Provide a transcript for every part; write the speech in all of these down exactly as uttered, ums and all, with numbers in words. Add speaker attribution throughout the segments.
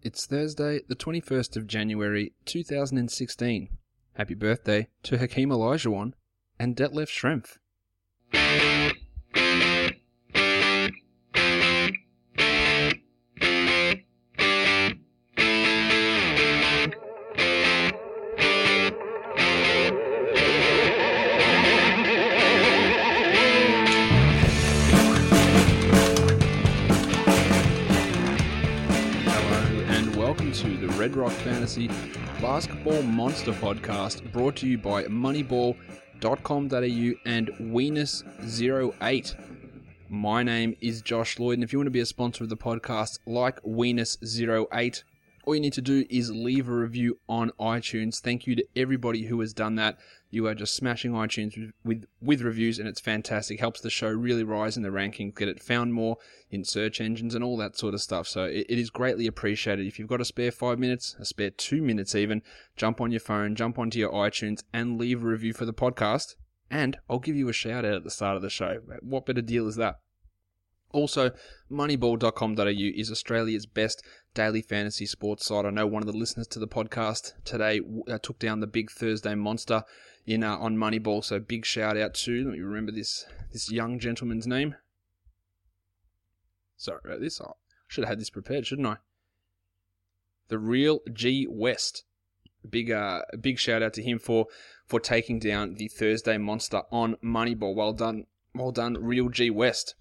Speaker 1: It's Thursday, the twenty-first of January, two thousand sixteen. Happy birthday to Hakeem Olajuwon and Detlef Schrempf. To the Red Rock Fantasy Basketball Monster Podcast, brought to you by moneyball dot com dot a u and Weenus zero eight. My name is Josh Lloyd, and if you want to be a sponsor of the podcast like Weenus zero eight, all you need to do is leave a review on iTunes. Thank you to everybody who has done that. You are just smashing iTunes with, with, with reviews, and it's fantastic. Helps the show really rise in the rankings, get it found more in search engines and all that sort of stuff. So it, it is greatly appreciated. If you've got a spare five minutes, a spare two minutes even, jump on your phone, jump onto your iTunes, and leave a review for the podcast. And I'll give you a shout out at the start of the show. What better deal is that? Also, moneyball dot com dot a u is Australia's best daily fantasy sports site. I know one of the listeners to the podcast today uh, took down the big Thursday monster in uh, on Moneyball, so big shout out to, let me remember this this young gentleman's name. Sorry about this, I should have had this prepared, shouldn't I? The Real G West. Big uh, big shout out to him for, for taking down the Thursday monster on Moneyball. Well done, well done, Real G West.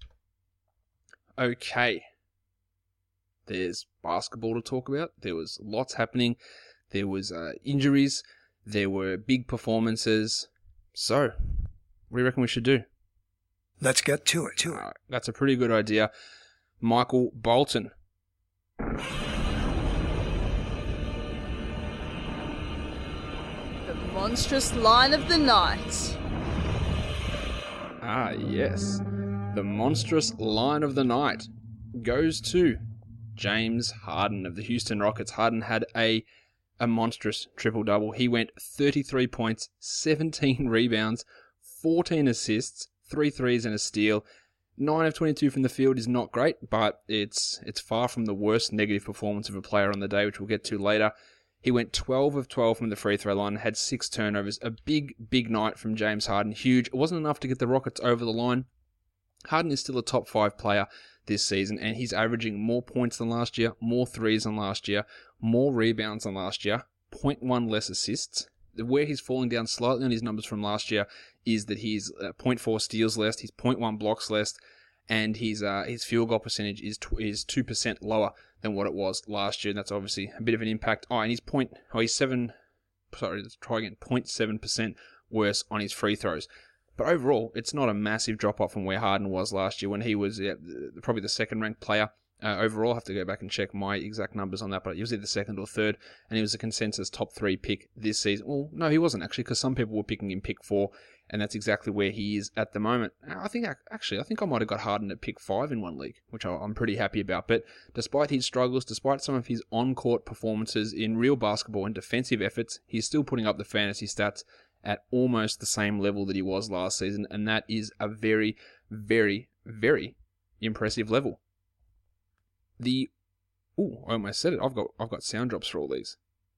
Speaker 1: Okay, there's basketball to talk about. There was lots happening. There was uh, injuries. There were big performances. So, what do you reckon we should do?
Speaker 2: Let's get to it. To it.
Speaker 1: Uh, that's a pretty good idea. Michael Bolton.
Speaker 3: The monstrous line of the night.
Speaker 1: Ah, yes. The monstrous line of the night goes to James Harden of the Houston Rockets. Harden had a, a monstrous triple-double. He went thirty-three points, seventeen rebounds, fourteen assists, three threes and a steal. nine of twenty-two from the field is not great, but it's it's far from the worst negative performance of a player on the day, which we'll get to later. He went twelve of twelve from the free throw line and had six turnovers. A big, big night from James Harden. Huge. It wasn't enough to get the Rockets over the line. Harden is still a top five player this season, and he's averaging more points than last year, more threes than last year, more rebounds than last year, zero point one less assists. Where he's falling down slightly on his numbers from last year is that he's zero point four steals less, he's zero point one blocks less, and his uh, his field goal percentage is tw- is two percent lower than what it was last year, and that's obviously a bit of an impact. Oh, and he's point, oh, he's seven, sorry, let's try again, zero point seven percent worse on his free throws. But overall, it's not a massive drop-off from where Harden was last year when he was yeah, probably the second-ranked player. Uh, overall, I have to go back and check my exact numbers on that, but he was either second or third, and he was a consensus top three pick this season. Well, no, he wasn't actually, because some people were picking him pick four, and that's exactly where he is at the moment. I think, actually, I think I might have got Harden at pick five in one league, which I'm pretty happy about. But despite his struggles, despite some of his on-court performances in real basketball and defensive efforts, he's still putting up the fantasy stats at almost the same level that he was last season, and that is a very, very, very impressive level. The ooh, I almost said it. I've got I've got sound drops for all these.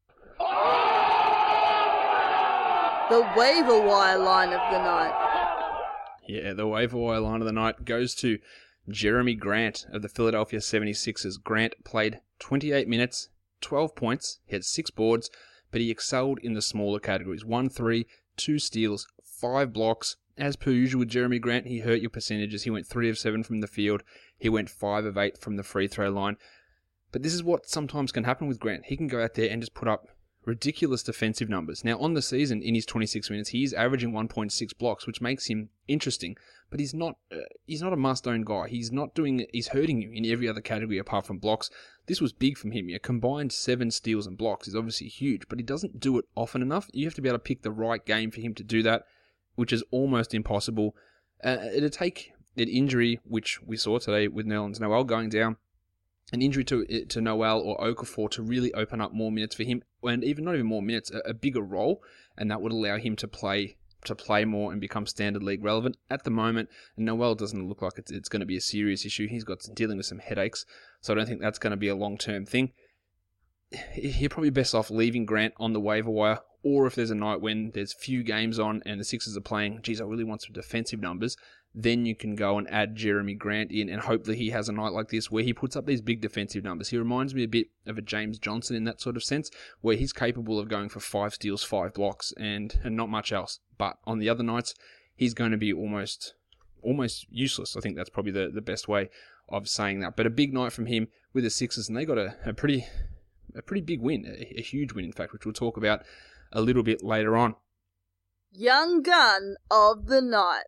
Speaker 3: The waiver wire line of the night.
Speaker 1: Yeah, the waiver wire line of the night goes to Jeremy Grant of the Philadelphia seventy-sixers. Grant played twenty-eight minutes, twelve points, he had six boards, but he excelled in the smaller categories. One three, two steals, five blocks. As per usual with Jeremy Grant, he hurt your percentages. He went three of seven from the field. He went five of eight from the free throw line. But this is what sometimes can happen with Grant. He can go out there and just put up ridiculous defensive numbers. Now, on the season, in his twenty-six minutes, he's averaging one point six blocks, which makes him interesting. But he's not uh, he's not a must-own guy. He's not doing he's hurting you in every other category apart from blocks. This was big from him. A combined seven steals and blocks is obviously huge, but he doesn't do it often enough. You have to be able to pick the right game for him to do that, which is almost impossible. Uh, it'll take an injury, which we saw today with Nerlens Noel going down, an injury to to Noel or Okafor to really open up more minutes for him, and even not even more minutes, a, a bigger role, and that would allow him to play to play more and become standard league relevant. At the moment, Noel doesn't look like it's, it's going to be a serious issue. He's got dealing with some headaches, so I don't think that's going to be a long-term thing. you're probably best off leaving Grant on the waiver wire, or if there's a night when there's few games on and the Sixers are playing, geez, I really want some defensive numbers, then you can go and add Jeremy Grant in, and hopefully he has a night like this where he puts up these big defensive numbers. He reminds me a bit of a James Johnson in that sort of sense, where he's capable of going for five steals, five blocks, and, and not much else. But on the other nights, he's going to be almost almost useless. I think that's probably the, the best way of saying that. But a big night from him with the Sixers, and they got a, a pretty a pretty big win, a, a huge win, in fact, which we'll talk about a little bit later on.
Speaker 3: Young gun of the night.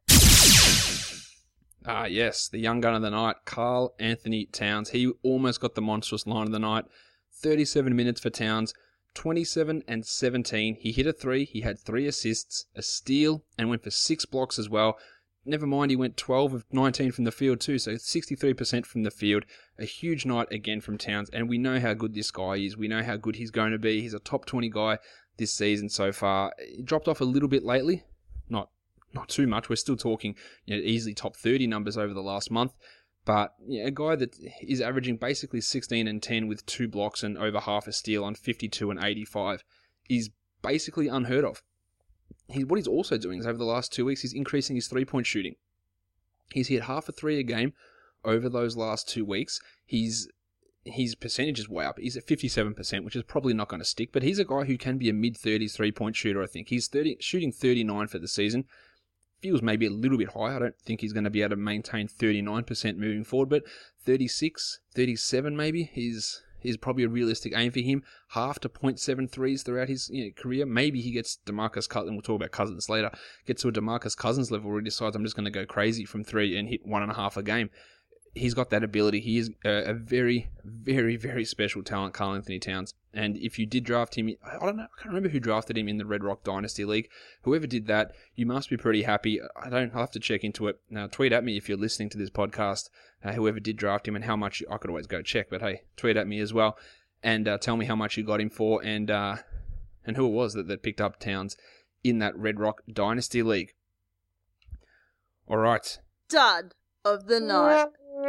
Speaker 1: Ah, yes, the young gun of the night, Karl Anthony Towns. He almost got the monstrous line of the night. thirty-seven minutes for Towns, twenty-seven and seventeen. He hit a three, he had three assists, a steal, and went for six blocks as well. Never mind, he went twelve of nineteen from the field too, so sixty-three percent from the field. A huge night again from Towns, and we know how good this guy is. We know how good he's going to be. He's a top twenty guy this season so far. He dropped off a little bit lately, not not too much. We're still talking, you know, easily top thirty numbers over the last month, but you know, a guy that is averaging basically sixteen and ten with two blocks and over half a steal on fifty-two and eighty-five is basically unheard of. He, what he's also doing is over the last two weeks, he's increasing his three-point shooting. He's hit half a three a game over those last two weeks. He's his percentage is way up. He's at fifty-seven percent, which is probably not going to stick, but he's a guy who can be a mid-thirties three-point shooter, I think. He's thirty, shooting thirty-nine for the season. Feels maybe a little bit high. I don't think he's going to be able to maintain thirty-nine percent moving forward, but thirty-six, thirty-seven maybe is is probably a realistic aim for him. Half to point seven threes throughout his you know, career. Maybe he gets DeMarcus Cousins, we'll talk about Cousins later, gets to a DeMarcus Cousins level where he decides I'm just going to go crazy from three and hit one and a half a game. He's got that ability. He is a, a very, very, very special talent, Karl Anthony Towns. And if you did draft him, I don't know, I can't remember who drafted him in the Red Rock Dynasty League. Whoever did that, you must be pretty happy. I don't, I'll have to check into it. Now, tweet at me if you're listening to this podcast, uh, whoever did draft him and how much, I could always go check, but hey, tweet at me as well. And uh, tell me how much you got him for and uh, and who it was that, that picked up Towns in that Red Rock Dynasty League. All right.
Speaker 3: Dud of the night.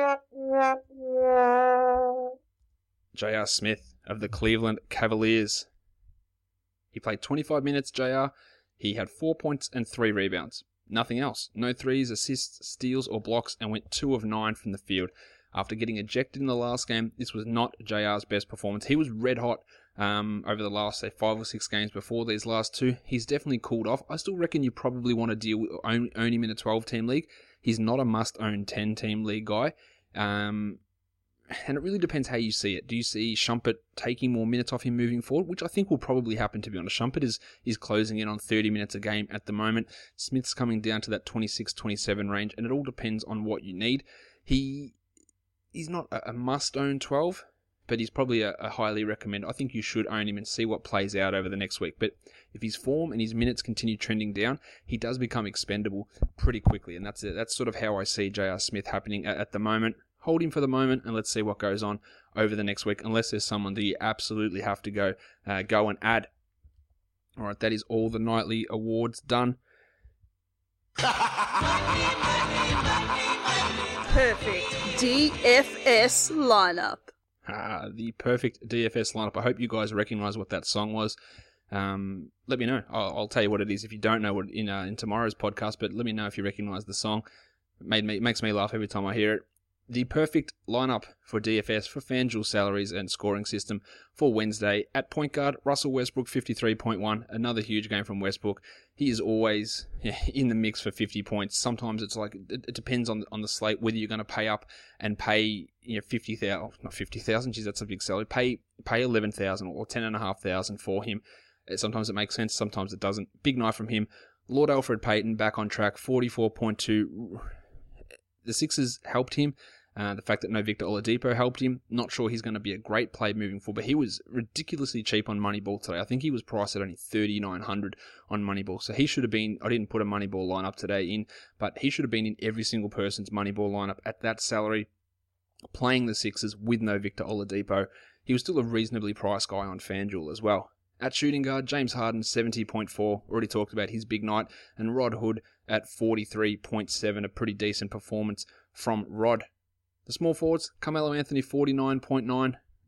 Speaker 1: J R. Smith of the Cleveland Cavaliers. He played twenty-five minutes, J R. He had four points and three rebounds. Nothing else. No threes, assists, steals, or blocks, and went two of nine from the field. After getting ejected in the last game, this was not J R's best performance. He was red hot um, over the last, say, five or six games before these last two. He's definitely cooled off. I still reckon you probably want to deal with, own, own him in a twelve-team league. He's not a must-own ten-team league guy. Um, and it really depends how you see it. Do you see Shumpert taking more minutes off him moving forward, which I think will probably happen, to be honest. Shumpert is, is closing in on thirty minutes a game at the moment. Smith's coming down to that twenty-six twenty-seven range, and it all depends on what you need. He... He's not a must-own twelve, but he's probably a, a highly recommended. I think you should own him and see what plays out over the next week. But if his form and his minutes continue trending down, he does become expendable pretty quickly. And that's it. That's sort of how I see J R. Smith happening at, at the moment. Hold him for the moment, and let's see what goes on over the next week, unless there's someone that you absolutely have to go, uh, go and add. All right, that is all the nightly awards done.
Speaker 3: Perfect D F S lineup.
Speaker 1: Ah, the perfect D F S lineup. I hope you guys recognize what that song was. Um, let me know. I'll, I'll tell you what it is if you don't know what in uh, in tomorrow's podcast. But let me know if you recognize the song. It made me it makes me laugh every time I hear it. The perfect lineup for D F S for FanDuel salaries and scoring system for Wednesday. At point guard, Russell Westbrook, fifty-three point one. Another huge game from Westbrook. He is always yeah, in the mix for fifty points. Sometimes it's like, it, it depends on on the slate, whether you're going to pay up and pay you know, fifty thousand, not fifty thousand, geez, that's a big salary. Pay, pay eleven thousand or ten thousand five hundred for him. Sometimes it makes sense, sometimes it doesn't. Big night from him. Lord Alfred Payton back on track, forty-four point two. The Sixers helped him. Uh, the fact that no Victor Oladipo helped him. Not sure he's going to be a great play moving forward, but he was ridiculously cheap on Moneyball today. I think he was priced at only thirty-nine hundred on Moneyball. So he should have been, I didn't put a Moneyball lineup today in, but he should have been in every single person's Moneyball lineup at that salary, playing the Sixers with no Victor Oladipo. He was still a reasonably priced guy on FanDuel as well. At shooting guard, James Harden, seventy point four. Already talked about his big night. And Rod Hood at forty-three point seven. A pretty decent performance from Rod. The small forwards, Carmelo Anthony, forty-nine point nine.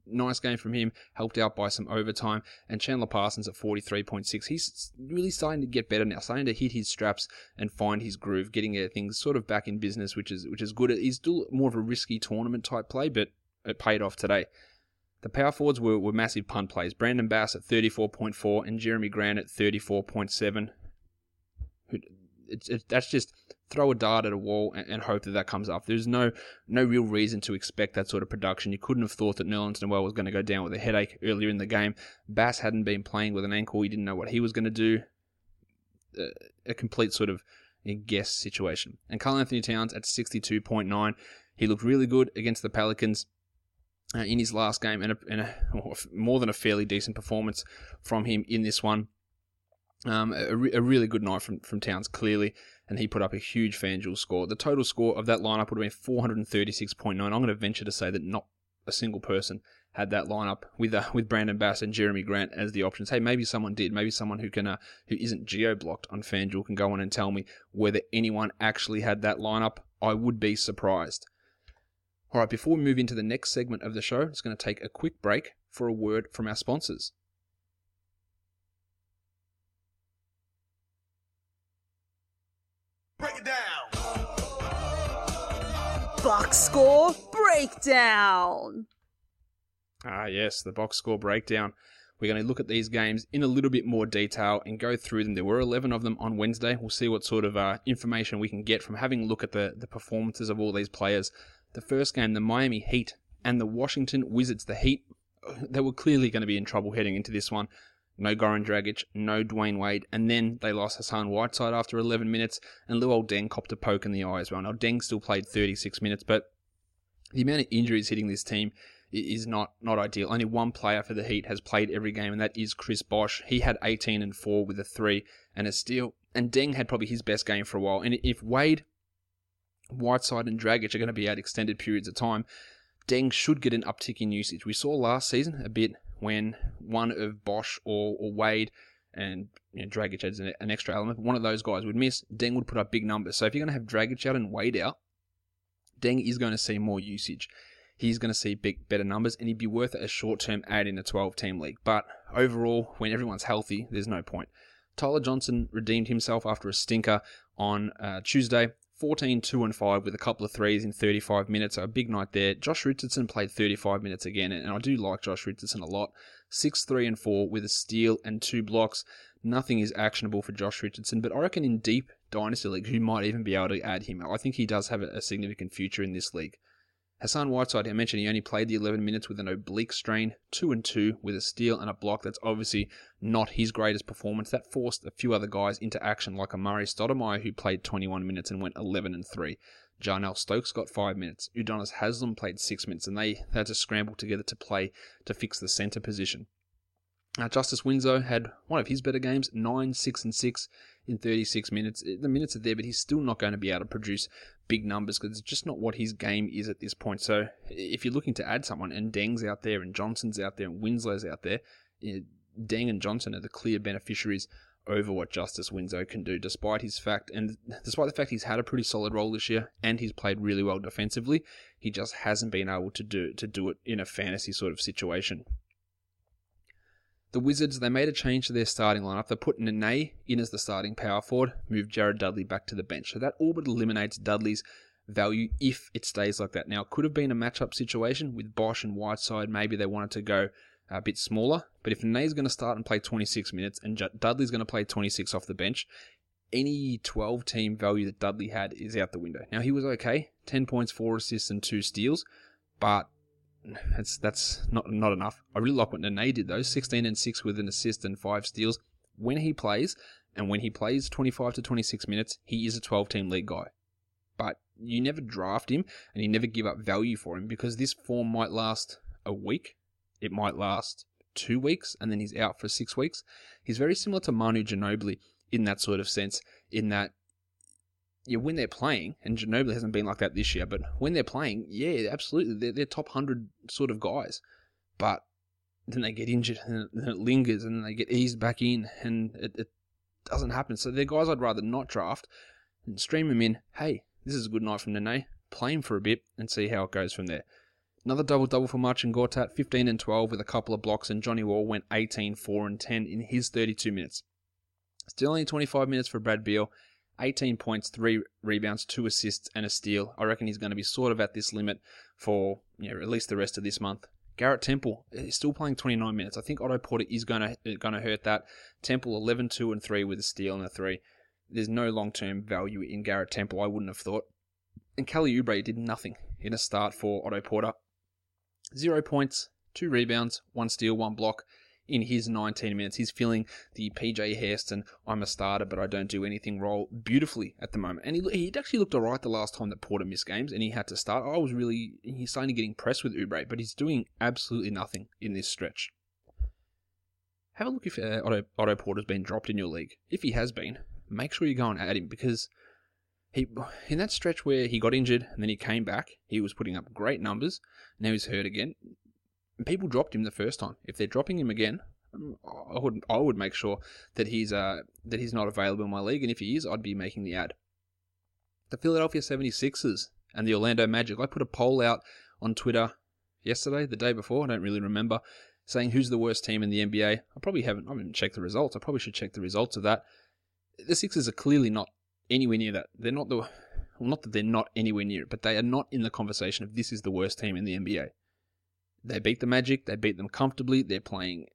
Speaker 1: nice game from him, helped out by some overtime. And Chandler Parsons at forty-three point six. He's really starting to get better now, starting to hit his straps and find his groove, getting uh, things sort of back in business, which is which is good. He's still more of a risky tournament type play, but it paid off today. The power forwards were, were massive punt plays. Brandon Bass at thirty-four point four and Jeremy Grant at thirty-four point seven. It, it, that's just throw a dart at a wall and, and hope that that comes up. There's no no real reason to expect that sort of production. You couldn't have thought that Nerlens Noel was going to go down with a headache earlier in the game. Bass hadn't been playing with an ankle. He didn't know what he was going to do. Uh, a complete sort of guess situation. And Karl Anthony Towns at sixty-two point nine. He looked really good against the Pelicans uh, in his last game, and, a, and a, more than a fairly decent performance from him in this one. Um, a, re- a really good night from, from Towns, clearly, and he put up a huge FanDuel score. The total score of that lineup would have been four thirty-six point nine. I'm going to venture to say that not a single person had that lineup with uh, with Brandon Bass and Jeremy Grant as the options. Hey, maybe someone did. Maybe someone who can uh, who isn't geo-blocked on FanDuel can go on and tell me whether anyone actually had that lineup. I would be surprised. All right, before we move into the next segment of the show, I'm just going to take a quick break for a word from our sponsors.
Speaker 4: Break it down.
Speaker 3: Box score breakdown.
Speaker 1: Ah, yes, the box score breakdown. We're going to look at these games in a little bit more detail and go through them. There were eleven of them on Wednesday. We'll see what sort of uh, information we can get from having a look at the, the performances of all these players. The first game, the Miami Heat and the Washington Wizards. The Heat, they were clearly going to be in trouble heading into this one. No Goran Dragic, no Dwayne Wade, and then they lost Hassan Whiteside after eleven minutes, and Luol Deng copped a poke in the eye as well. Now, Deng still played thirty-six minutes, but the amount of injuries hitting this team is not, not ideal. Only one player for the Heat has played every game, and that is Chris Bosh. He had eighteen and four with a three and a steal, and Deng had probably his best game for a while. And if Wade, Whiteside, and Dragic are going to be out extended periods of time, Deng should get an uptick in usage. We saw last season a bit when one of Bosh or, or Wade and you know, Dragic adds an, an extra element, one of those guys would miss, Deng would put up big numbers. So if you're going to have Dragic out and Wade out, Deng is going to see more usage. He's going to see big, better numbers, and he'd be worth it as short-term add in a twelve-team league. But overall, when everyone's healthy, there's no point. Tyler Johnson redeemed himself after a stinker on uh, Tuesday. fourteen, two, and five with a couple of threes in thirty-five minutes. So a big night there. Josh Richardson played thirty-five minutes again, and I do like Josh Richardson a lot. six, three, and four with a steal and two blocks. Nothing is actionable for Josh Richardson, but I reckon in deep Dynasty League, who might even be able to add him. I think he does have a significant future in this league. Hassan Whiteside, I mentioned he only played the eleven minutes with an oblique strain, two and two with a steal and a block. That's obviously not his greatest performance. That forced a few other guys into action, like Amari Stoudemire, who played twenty-one minutes and went eleven and three. Jarnell Stokes got five minutes. Udonis Haslem played six minutes, and they, they had to scramble together to play to fix the center position. Uh, Justice Winslow had one of his better games, nine, six, and six in thirty-six minutes. The minutes are there, but he's still not going to be able to produce big numbers because it's just not what his game is at this point. So if you're looking to add someone, and Deng's out there, and Johnson's out there, and Winslow's out there, you know, Deng and Johnson are the clear beneficiaries over what Justice Winslow can do, despite his fact, and despite the fact he's had a pretty solid role this year, and he's played really well defensively, he just hasn't been able to do to do it in a fantasy sort of situation. The Wizards, they made a change to their starting lineup. They put Nene in as the starting power forward, moved Jared Dudley back to the bench. So that all but eliminates Dudley's value if it stays like that. Now, it could have been a matchup situation with Bosh and Whiteside. Maybe they wanted to go a bit smaller. But if Nene's going to start and play twenty-six minutes and Dudley's going to play twenty-six off the bench, any twelve-team value that Dudley had is out the window. Now, he was okay. ten points, four assists, and two steals. But That's that's not not enough. I really like what Nene did though. sixteen and six with an assist and five steals. When he plays, and when he plays twenty-five to twenty-six minutes, he is a twelve-team league guy. But you never draft him, and you never give up value for him, because this form might last a week. It might last two weeks, and then he's out for six weeks. He's very similar to Manu Ginobili in that sort of sense, in that yeah, when they're playing, and Ginobili hasn't been like that this year, but when they're playing, yeah, absolutely, they're, they're top one hundred sort of guys. But then they get injured, and then it lingers, and then they get eased back in, and it, it doesn't happen. So they're guys I'd rather not draft and stream them in. Hey, this is a good night from Nene. Play him for a bit and see how it goes from there. Another double-double for Marcin Gortat, fifteen and twelve with a couple of blocks, and Johnny Wall went eighteen, four and ten in his thirty-two minutes. Still only twenty-five minutes for Brad Beal, eighteen points, three rebounds, two assists, and a steal. I reckon he's going to be sort of at this limit for you know, at least the rest of this month. Garrett Temple is still playing twenty-nine minutes. I think Otto Porter is going to going to hurt that. Temple eleven, two, and three with a steal and a three. There's no long-term value in Garrett Temple, I wouldn't have thought. And Kelly Oubre did nothing in a start for Otto Porter. Zero points, two rebounds, one steal, one block in his nineteen minutes. He's filling the P J Hairston, I'm a starter, but I don't do anything role beautifully at the moment. And he he actually looked alright the last time that Porter missed games and he had to start. I was really, he's starting to get impressed with Oubre, but he's doing absolutely nothing in this stretch. Have a look if uh, Otto, Otto Porter's been dropped in your league. If he has been, make sure you go and add him, because he in that stretch where he got injured and then he came back, he was putting up great numbers. Now he's hurt again. People dropped him the first time. If they're dropping him again, I would I would make sure that he's uh that he's not available in my league, and if he is, I'd be making the ad. The Philadelphia seventy-sixers and the Orlando Magic. I put a poll out on Twitter yesterday, the day before, I don't really remember, saying who's the worst team in the N B A. I probably haven't I haven't checked the results. I probably should check the results of that. The Sixers are clearly not anywhere near that. They're not the well, not that they're not anywhere near it, but they are not in the conversation of this is the worst team in the N B A. They beat the Magic. They beat them comfortably. They're playing,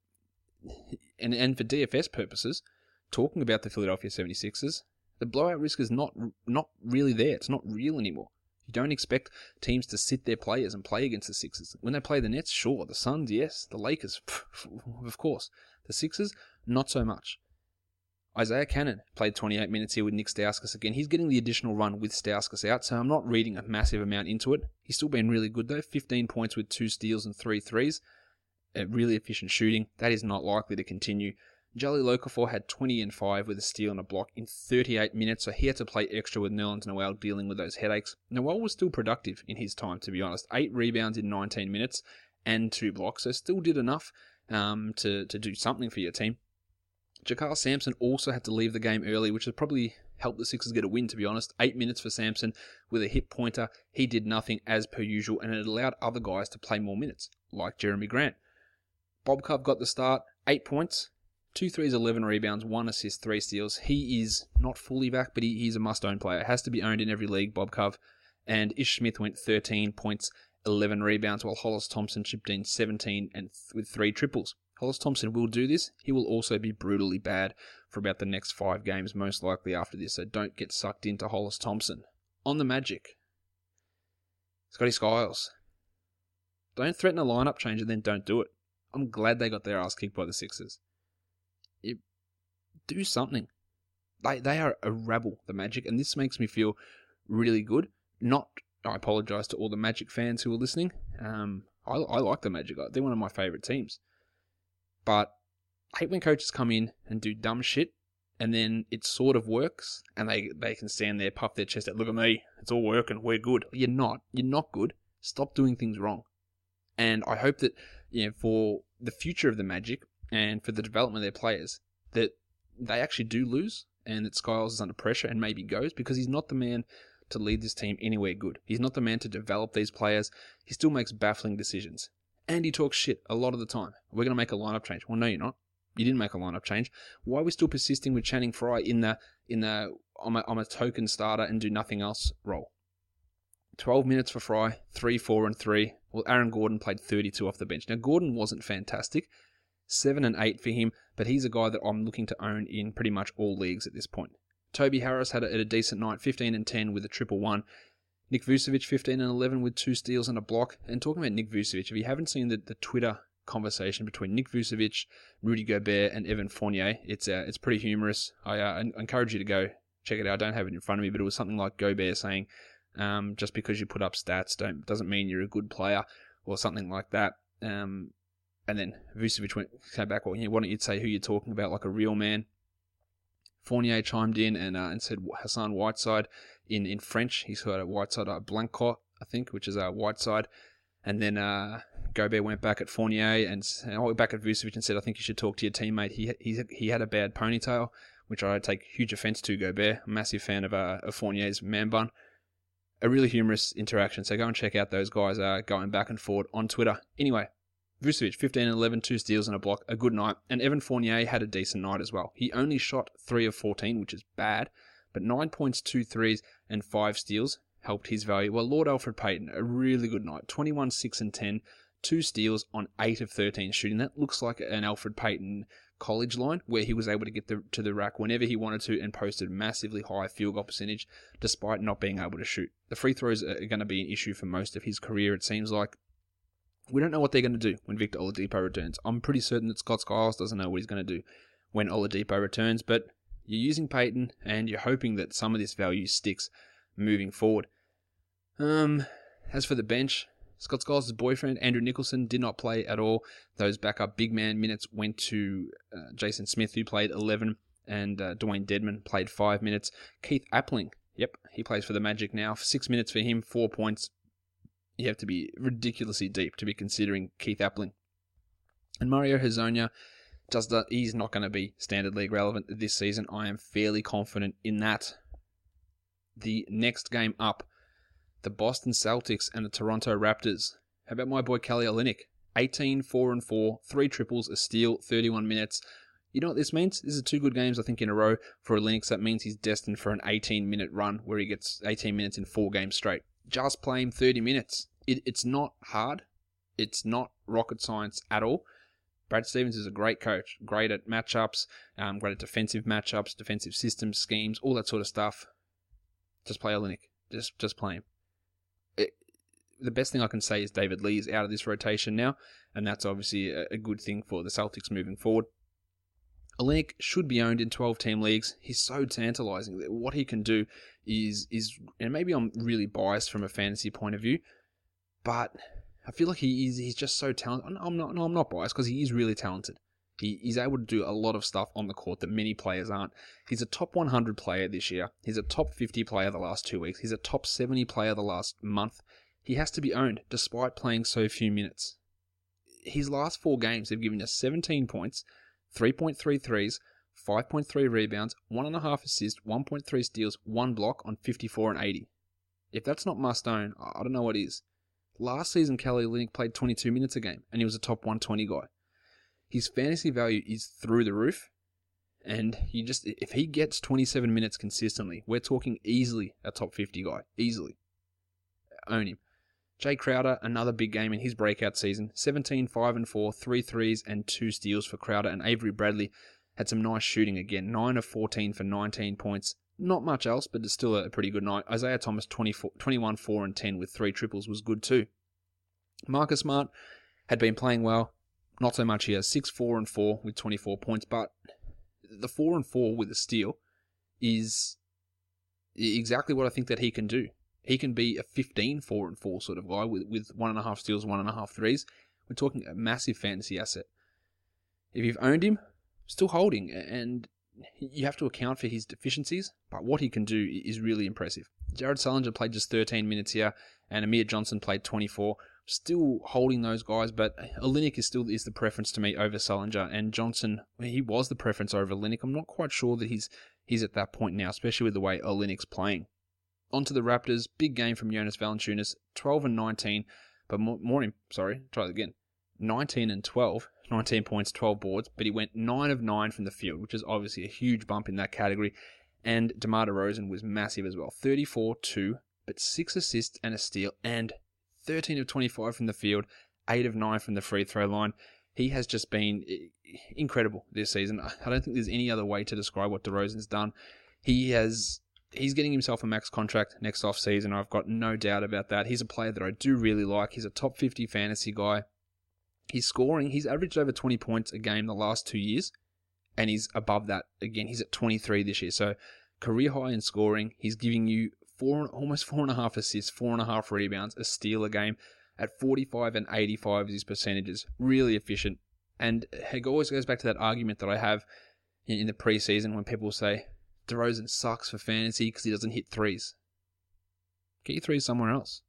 Speaker 1: and and for D F S purposes, talking about the Philadelphia seventy-sixers, the blowout risk is not not really there. It's not real anymore. You don't expect teams to sit their players and play against the Sixers. When they play the Nets, sure. The Suns, yes. The Lakers, of course. The Sixers, not so much. Isaiah Cannon played twenty-eight minutes here with Nick Stauskas again. He's getting the additional run with Stauskas out, so I'm not reading a massive amount into it. He's still been really good though. fifteen points with two steals and three threes. Uh, really efficient shooting. That is not likely to continue. Jahlil Okafor had twenty and five with a steal and a block in thirty-eight minutes, so he had to play extra with Nerlens Noel dealing with those headaches. Noel was still productive in his time, to be honest. Eight rebounds in nineteen minutes and two blocks, so still did enough um, to, to do something for your team. Jakar Sampson also had to leave the game early, which has probably helped the Sixers get a win, to be honest. Eight minutes for Sampson with a hit pointer. He did nothing as per usual, and it allowed other guys to play more minutes, like Jeremy Grant. Bob Cove got the start, eight points, two threes, eleven rebounds, one assist, three steals. He is not fully back, but he, he's a must-own player. It has to be owned in every league, Bob Cove. And Ish Smith went thirteen points, eleven rebounds, while Hollis Thompson chipped in seventeen and th- with three triples. Hollis Thompson will do this. He will also be brutally bad for about the next five games, most likely after this, so don't get sucked into Hollis Thompson. On the Magic, Scotty Skiles. Don't threaten a lineup change and then don't do it. I'm glad they got their ass kicked by the Sixers. It, do something. They they are a rabble, the Magic, and this makes me feel really good. Not, I apologise to all the Magic fans who are listening. Um, I, I like the Magic. They're one of my favourite teams. But I hate when coaches come in and do dumb shit, and then it sort of works, and they, they can stand there, puff their chest out, look at me, it's all working, we're good. You're not. You're not good. Stop doing things wrong. And I hope that, you know, for the future of the Magic and for the development of their players, that they actually do lose, and that Skiles is under pressure and maybe goes, because he's not the man to lead this team anywhere good. He's not the man to develop these players. He still makes baffling decisions. And he talks shit a lot of the time. We're going to make a lineup change. Well, no, you're not. You didn't make a lineup change. Why are we still persisting with Channing Frye in the in the I'm a, I'm a token starter and do nothing else role? twelve minutes for Frye, three, four, and three. Well, Aaron Gordon played thirty-two off the bench. Now, Gordon wasn't fantastic. seven and eight for him, but he's a guy that I'm looking to own in pretty much all leagues at this point. Toby Harris had a, a decent night, fifteen and ten with a triple one. Nick Vucevic, fifteen and eleven with two steals and a block. And talking about Nick Vucevic, if you haven't seen the, the Twitter conversation between Nick Vucevic, Rudy Gobert, and Evan Fournier, it's uh, it's pretty humorous. I uh, encourage you to go check it out. I don't have it in front of me, but it was something like Gobert saying, um, just because you put up stats don't doesn't mean you're a good player, or something like that. Um, and then Vucevic went came back, well, yeah, why don't you say who you're talking about like a real man? Fournier chimed in and uh, and said Hassan Whiteside in, in French. He's heard a Whiteside, uh, Blanco, I think, which is a uh, Whiteside. And then uh, Gobert went back at Fournier and uh, back at Vucevic and said, I think you should talk to your teammate. He he he had a bad ponytail, which I take huge offence to, Gobert. I'm a massive fan of, uh, of Fournier's man bun. a really humorous interaction. So go and check out those guys uh, going back and forth on Twitter. Anyway, Vucevic, fifteen and eleven, two steals and a block, a good night. And Evan Fournier had a decent night as well. He only shot three of fourteen, which is bad, but nine points, two threes, and five steals helped his value. Well, Lord Alfred Payton, a really good night. twenty-one, six, and ten, two steals on eight of thirteen shooting. That looks like an Alfred Payton college line where he was able to get the, to the rack whenever he wanted to and posted massively high field goal percentage despite not being able to shoot. The free throws are going to be an issue for most of his career, it seems like. We don't know what they're going to do when Victor Oladipo returns. I'm pretty certain that Scott Skiles doesn't know what he's going to do when Oladipo returns, but you're using Payton and you're hoping that some of this value sticks moving forward. Um, as for the bench, Scott Skiles' boyfriend, Andrew Nicholson, did not play at all. Those backup big man minutes went to uh, Jason Smith, who played eleven, and uh, Dwayne Dedman played five minutes. Keith Appling, yep, he plays for the Magic now. Six minutes for him, four points. You have to be ridiculously deep to be considering Keith Appling. And Mario Hezonja, just that he's not going to be standard league relevant this season. I am fairly confident in that. The next game up, the Boston Celtics and the Toronto Raptors. How about my boy Kelly Olynyk? eighteen, four and four, three triples, a steal, thirty-one minutes. You know what this means? This is two good games, I think, in a row for Olynyk. That means he's destined for an eighteen-minute run where he gets eighteen minutes in four games straight. Just play him thirty minutes. It, it's not hard. It's not rocket science at all. Brad Stevens is a great coach, great at matchups, um, great at defensive matchups, defensive systems, schemes, all that sort of stuff. Just play Olynyk. Just, just play him. It, the best thing I can say is David Lee is out of this rotation now, and that's obviously a, a good thing for the Celtics moving forward. Olynyk should be owned in twelve-team leagues. He's so tantalizing. What he can do is, is, and maybe I'm really biased from a fantasy point of view, but I feel like he is, he's just so talented. I'm not, no, I'm not biased because he is really talented. He, he's able to do a lot of stuff on the court that many players aren't. He's a top one hundred player this year. He's a top fifty player the last two weeks. He's a top seventy player the last month. He has to be owned despite playing so few minutes. His last four games have given us seventeen points, three point three threes, five point three rebounds, one point five assists, one point three steals, one block on fifty-four and eighty. If that's not must own, I don't know what is. Last season, Kelly Olynyk played twenty-two minutes a game, and he was a top one twenty guy. His fantasy value is through the roof, and you just if he gets twenty-seven minutes consistently, we're talking easily a top fifty guy. Easily. Own him. Jay Crowder, another big game in his breakout season. seventeen, five and four, three threes, and two steals for Crowder, and Avery Bradley had some nice shooting again. nine of fourteen for nineteen points. Not much else, but it's still a pretty good night. Isaiah Thomas, twenty-one, four, and ten with three triples was good too. Marcus Smart had been playing well. Not so much here. six, four, and four with twenty-four points, but the four and four with a steal is exactly what I think that he can do. He can be a fifteen, four, and four sort of guy with, with one and a half steals, one and a half threes. We're talking a massive fantasy asset. If you've owned him, still holding, and you have to account for his deficiencies, but what he can do is really impressive. Jared Sullinger played just thirteen minutes here, and Amir Johnson played twenty-four. Still holding those guys, but Olynyk is still is the preference to me over Sullinger, and Johnson, he was the preference over Olynyk. I'm not quite sure that he's he's at that point now, especially with the way Olynyk's playing. On to the Raptors, big game from Jonas Valanciunas, twelve and nineteen, but more, more sorry, try that again, nineteen and twelve, nineteen points, twelve boards, but he went nine of nine from the field, which is obviously a huge bump in that category, and DeMar DeRozan was massive as well, thirty-four, two, but six assists and a steal, and thirteen of twenty-five from the field, eight of nine from the free throw line. He has just been incredible this season. I don't think there's any other way to describe what DeRozan's done. He has, he's getting himself a max contract next offseason. I've got no doubt about that. He's a player that I do really like. He's a top fifty fantasy guy. He's scoring. He's averaged over twenty points a game the last two years, and he's above that again. He's at twenty-three this year. So career high in scoring. He's giving you Four, almost four and a half assists, four and a half rebounds, a steal a game at forty-five and eighty-five is his percentages. Really efficient. And it always goes back to that argument that I have in the preseason when people say, DeRozan sucks for fantasy because he doesn't hit threes. Get your threes somewhere else.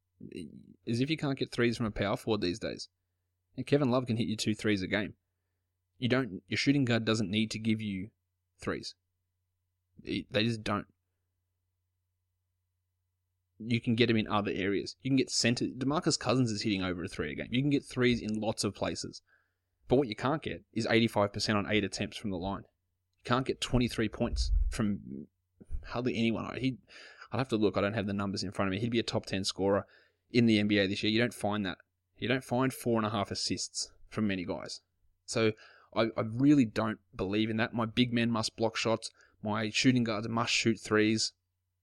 Speaker 1: As if you can't get threes from a power forward these days. And Kevin Love can hit you two threes a game. You don't. Your shooting guard doesn't need to give you threes. They just don't. you can get him in other areas. You can get centre. DeMarcus Cousins is hitting over a three a game. You can get threes in lots of places. But what you can't get is eighty-five percent on eight attempts from the line. You can't get twenty-three points from hardly anyone. He, I'd have to look. I don't have the numbers in front of me. He'd be a top ten scorer in the N B A this year. You don't find that. You don't find four and a half assists from many guys. So I, I really don't believe in that. My big men must block shots. My shooting guards must shoot threes.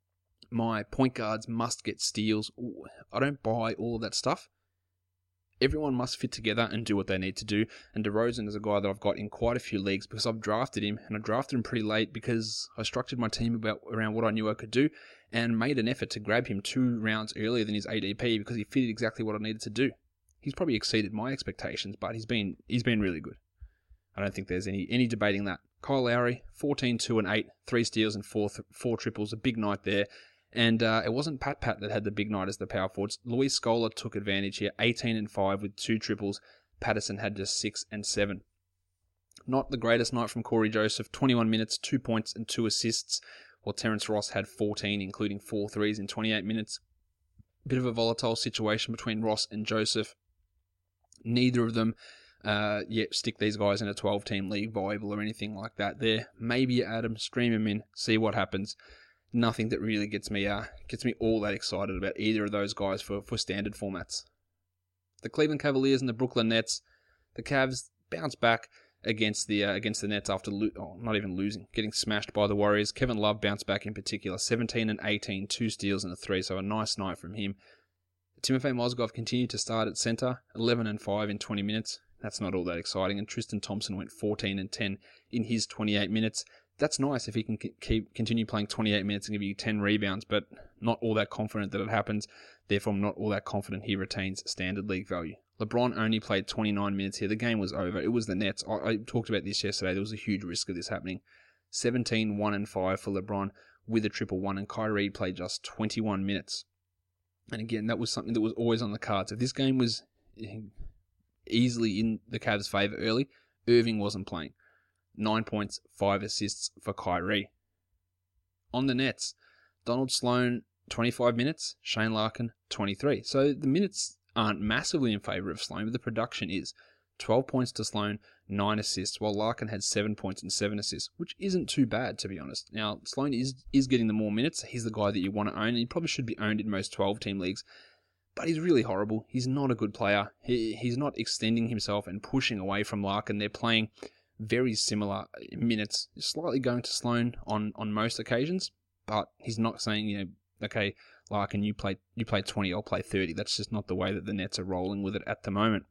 Speaker 1: My point guards must get steals. I don't buy all of that stuff. Everyone must fit together and do what they need to do. And DeRozan is a guy that I've got in quite a few leagues because I've drafted him, and I drafted him pretty late because I structured my team about around what I knew I could do and made an effort to grab him two rounds earlier than his A D P because he fitted exactly what I needed to do. He's probably exceeded my expectations, but he's been he's been really good. I don't think there's any any debating that. Kyle Lowry, fourteen, two, and eight, three steals and four th- four triples, a big night there. And uh, it wasn't Pat Pat that had the big night as the power forwards. Luis Scola took advantage here, eighteen and five with two triples. Patterson had just six and seven. Not the greatest night from Corey Joseph, twenty-one minutes, two points and two assists, while Terrence Ross had fourteen, including four threes in twenty-eight minutes. Bit of a volatile situation between Ross and Joseph. Neither of them uh, yet stick these guys in a twelve-team league viable or anything like that there. Maybe you add them, stream them in, see what happens. Nothing that really gets me uh, gets me all that excited about either of those guys for, for standard formats. The Cleveland Cavaliers and the Brooklyn Nets. The Cavs bounce back against the uh, against the Nets after lo- oh, not even losing, getting smashed by the Warriors. Kevin Love bounced back in particular, seventeen and eighteen, two steals and a three, so a nice night from him. Timofey Mozgov continued to start at center, eleven and five in twenty minutes. That's not all that exciting, and Tristan Thompson went fourteen and ten in his twenty-eight minutes. That's nice if he can keep continue playing twenty-eight minutes and give you ten rebounds, but not all that confident that it happens. Therefore, I'm not all that confident he retains standard league value. LeBron only played twenty-nine minutes here. The game was over. It was the Nets. I, I talked about this yesterday. There was a huge risk of this happening. seventeen, one, and five for LeBron with a triple one, and Kyrie played just twenty-one minutes. And again, that was something that was always on the cards. If this game was easily in the Cavs' favour early, Irving wasn't playing. Nine points, five assists for Kyrie. On the Nets, Donald Sloan, twenty-five minutes, Shane Larkin, twenty-three. So the minutes aren't massively in favour of Sloan, but the production is. twelve points to Sloan, nine assists, while Larkin had seven points and seven assists, which isn't too bad, to be honest. Now, Sloan is, is getting the more minutes. He's the guy that you want to own, and he probably should be owned in most twelve-team leagues. But he's really horrible. He's not a good player. He, he's not extending himself and pushing away from Larkin. They're playing very similar minutes, slightly going to Sloan on, on most occasions, but he's not saying, you know, okay, Larkin, you play you play twenty, I'll play thirty. That's just not the way that the Nets are rolling with it at the moment.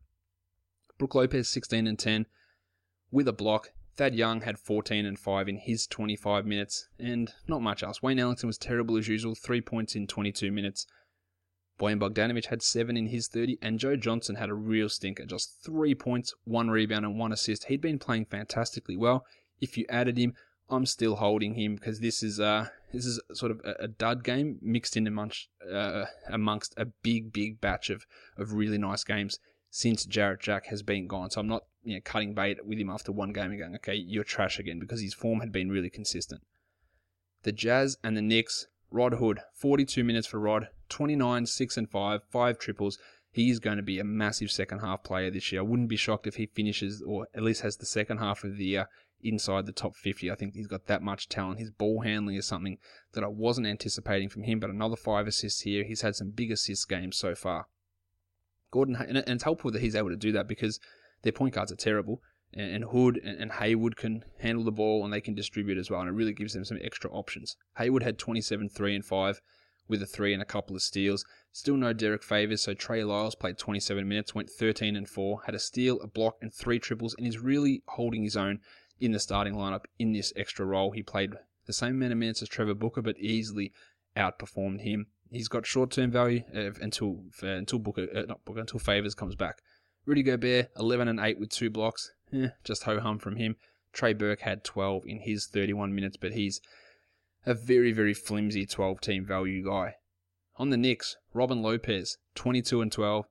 Speaker 1: Brook Lopez, sixteen and ten, with a block. Thad Young had fourteen and five in his twenty-five minutes, and not much else. Wayne Ellington was terrible as usual, three points in twenty-two minutes. Bojan Bogdanovic had seven in his thirty, and Joe Johnson had a real stinker, just three points, one rebound, and one assist. He'd been playing fantastically well. If you added him, I'm still holding him because this is uh this is sort of a, a dud game mixed in amongst uh, amongst a big big batch of of really nice games since Jarrett Jack has been gone. So I'm not you know cutting bait with him after one game and going, okay, you're trash again, because his form had been really consistent. The Jazz and the Knicks. Rod Hood, forty-two minutes for Rod, twenty-nine, six and five, five triples. He is going to be a massive second half player this year. I wouldn't be shocked if he finishes, or at least has the second half of the year inside the top fifty. I think he's got that much talent. His ball handling is something that I wasn't anticipating from him, but another five assists here. He's had some big assist games so far. Gordon, and it's helpful that he's able to do that because their point guards are terrible, and Hood and Hayward can handle the ball and they can distribute as well, and it really gives them some extra options. Hayward had twenty-seven, three and five with a three and a couple of steals. Still no Derek Favors, so Trey Lyles played twenty-seven minutes, went thirteen and four, had a steal, a block, and three triples, and is really holding his own in the starting lineup in this extra role. He played the same amount of minutes as Trevor Booker, but easily outperformed him. He's got short-term value uh, until uh, until Booker, uh, not Booker, until Favors comes back. Rudy Gobert, eleven and eight with two blocks. Eh, just ho-hum from him. Trey Burke had twelve in his thirty-one minutes, but he's a very, very flimsy twelve-team value guy. On the Knicks, Robin Lopez, twenty-two and twelve.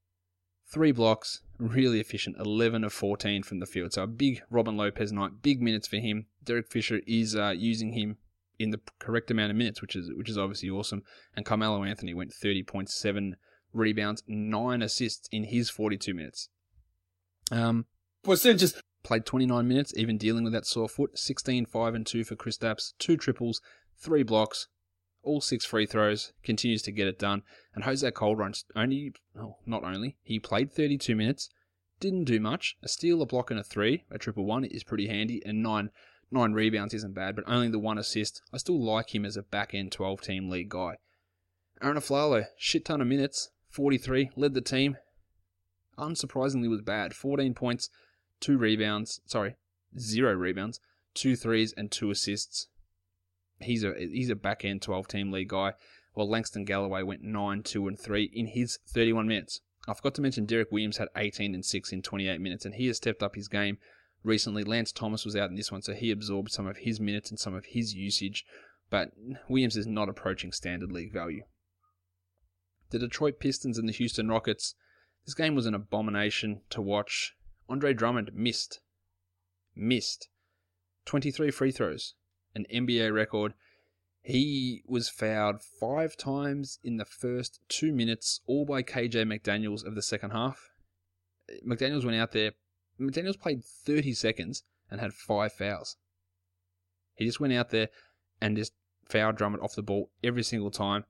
Speaker 1: Three blocks, really efficient, eleven of fourteen from the field. So a big Robin Lopez night, big minutes for him. Derek Fisher is uh, using him in the correct amount of minutes, which is which is obviously awesome. And Carmelo Anthony went thirty point seven rebounds, nine assists in his forty-two minutes. Um,
Speaker 4: Percentages.
Speaker 1: Played twenty-nine minutes, even dealing with that sore foot. sixteen, five, and two for Kristaps, two triples, three blocks, all six free throws, continues to get it done. And Jose Calderon only, oh, not only, he played thirty-two minutes, didn't do much. A steal, a block, and a three, a triple one is pretty handy, and nine nine rebounds isn't bad, but only the one assist. I still like him as a back-end twelve-team league guy. Aaron Aflalo, shit ton of minutes, forty-three, led the team. Unsurprisingly was bad, fourteen points, two rebounds, sorry, zero rebounds, two threes, and two assists. He's a he's a back-end twelve-team league guy, while Langston Galloway went nine, two, and three in his thirty-one minutes. I forgot to mention Derek Williams had eighteen and six in twenty-eight minutes, and he has stepped up his game recently. Lance Thomas was out in this one, so he absorbed some of his minutes and some of his usage, but Williams is not approaching standard league value. The Detroit Pistons and the Houston Rockets, this game was an abomination to watch. Andre Drummond missed. Missed. twenty-three free throws. An N B A record. He was fouled five times in the first two minutes, all by K J McDaniels of the second half. McDaniels went out there. McDaniels played thirty seconds and had five fouls. He just went out there and just fouled Drummond off the ball every single time.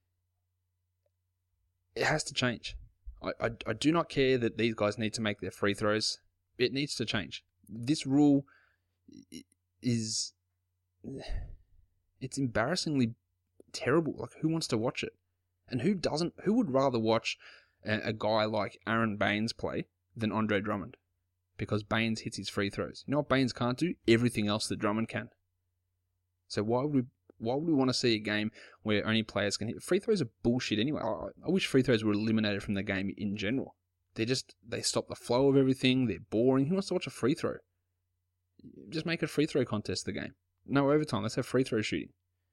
Speaker 1: It has to change. I, I, I do not care that these guys need to make their free throws. It needs to change. This rule is... It's embarrassingly terrible. Like, who wants to watch it? And who doesn't? Who would rather watch a, a guy like Aaron Baines play than Andre Drummond? Because Baines hits his free throws. You know what Baines can't do? Everything else that Drummond can. So why would we... Why would we want to see a game where only players can hit? Free throws are bullshit anyway. I, I wish free throws were eliminated from the game in general. They just, they stop the flow of everything. They're boring. Who wants to watch a free throw? Just make a free throw contest the game. No overtime. Let's have free throw shooting.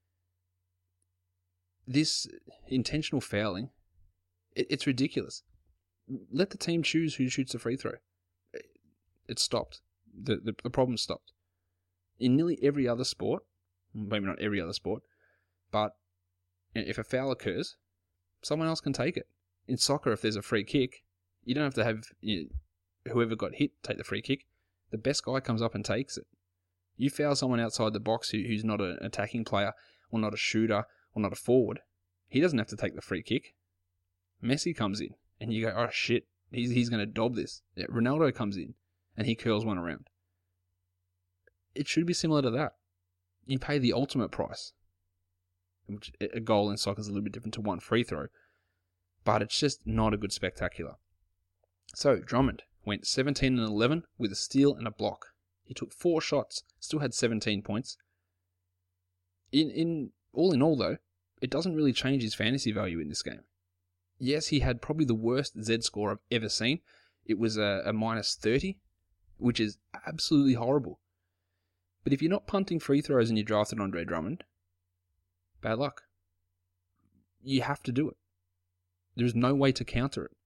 Speaker 1: This intentional fouling, it, it's ridiculous. Let the team choose who shoots the free throw. It, it stopped. The, the, the problem stopped. In nearly every other sport, maybe not every other sport, but if a foul occurs, someone else can take it. In soccer, if there's a free kick, you don't have to have you know, whoever got hit take the free kick. The best guy comes up and takes it. You foul someone outside the box who, who's not an attacking player, or not a shooter, or not a forward, he doesn't have to take the free kick. Messi comes in, and you go, oh shit, he's, he's going to dob this. Yeah, Ronaldo comes in, and he curls one around. It should be similar to that. You pay the ultimate price. Which a goal in soccer is a little bit different to one free throw. But it's just not a good spectacular. So, Drummond went seventeen and eleven with a steal and a block. He took four shots, still had seventeen points. In in all in all, though, it doesn't really change his fantasy value in this game. Yes, he had probably the worst Z score I've ever seen. It was a, a minus thirty, which is absolutely horrible. But if you're not punting free throws and you drafted Andre Drummond, bad luck. You have to do it. There's no way to counter it.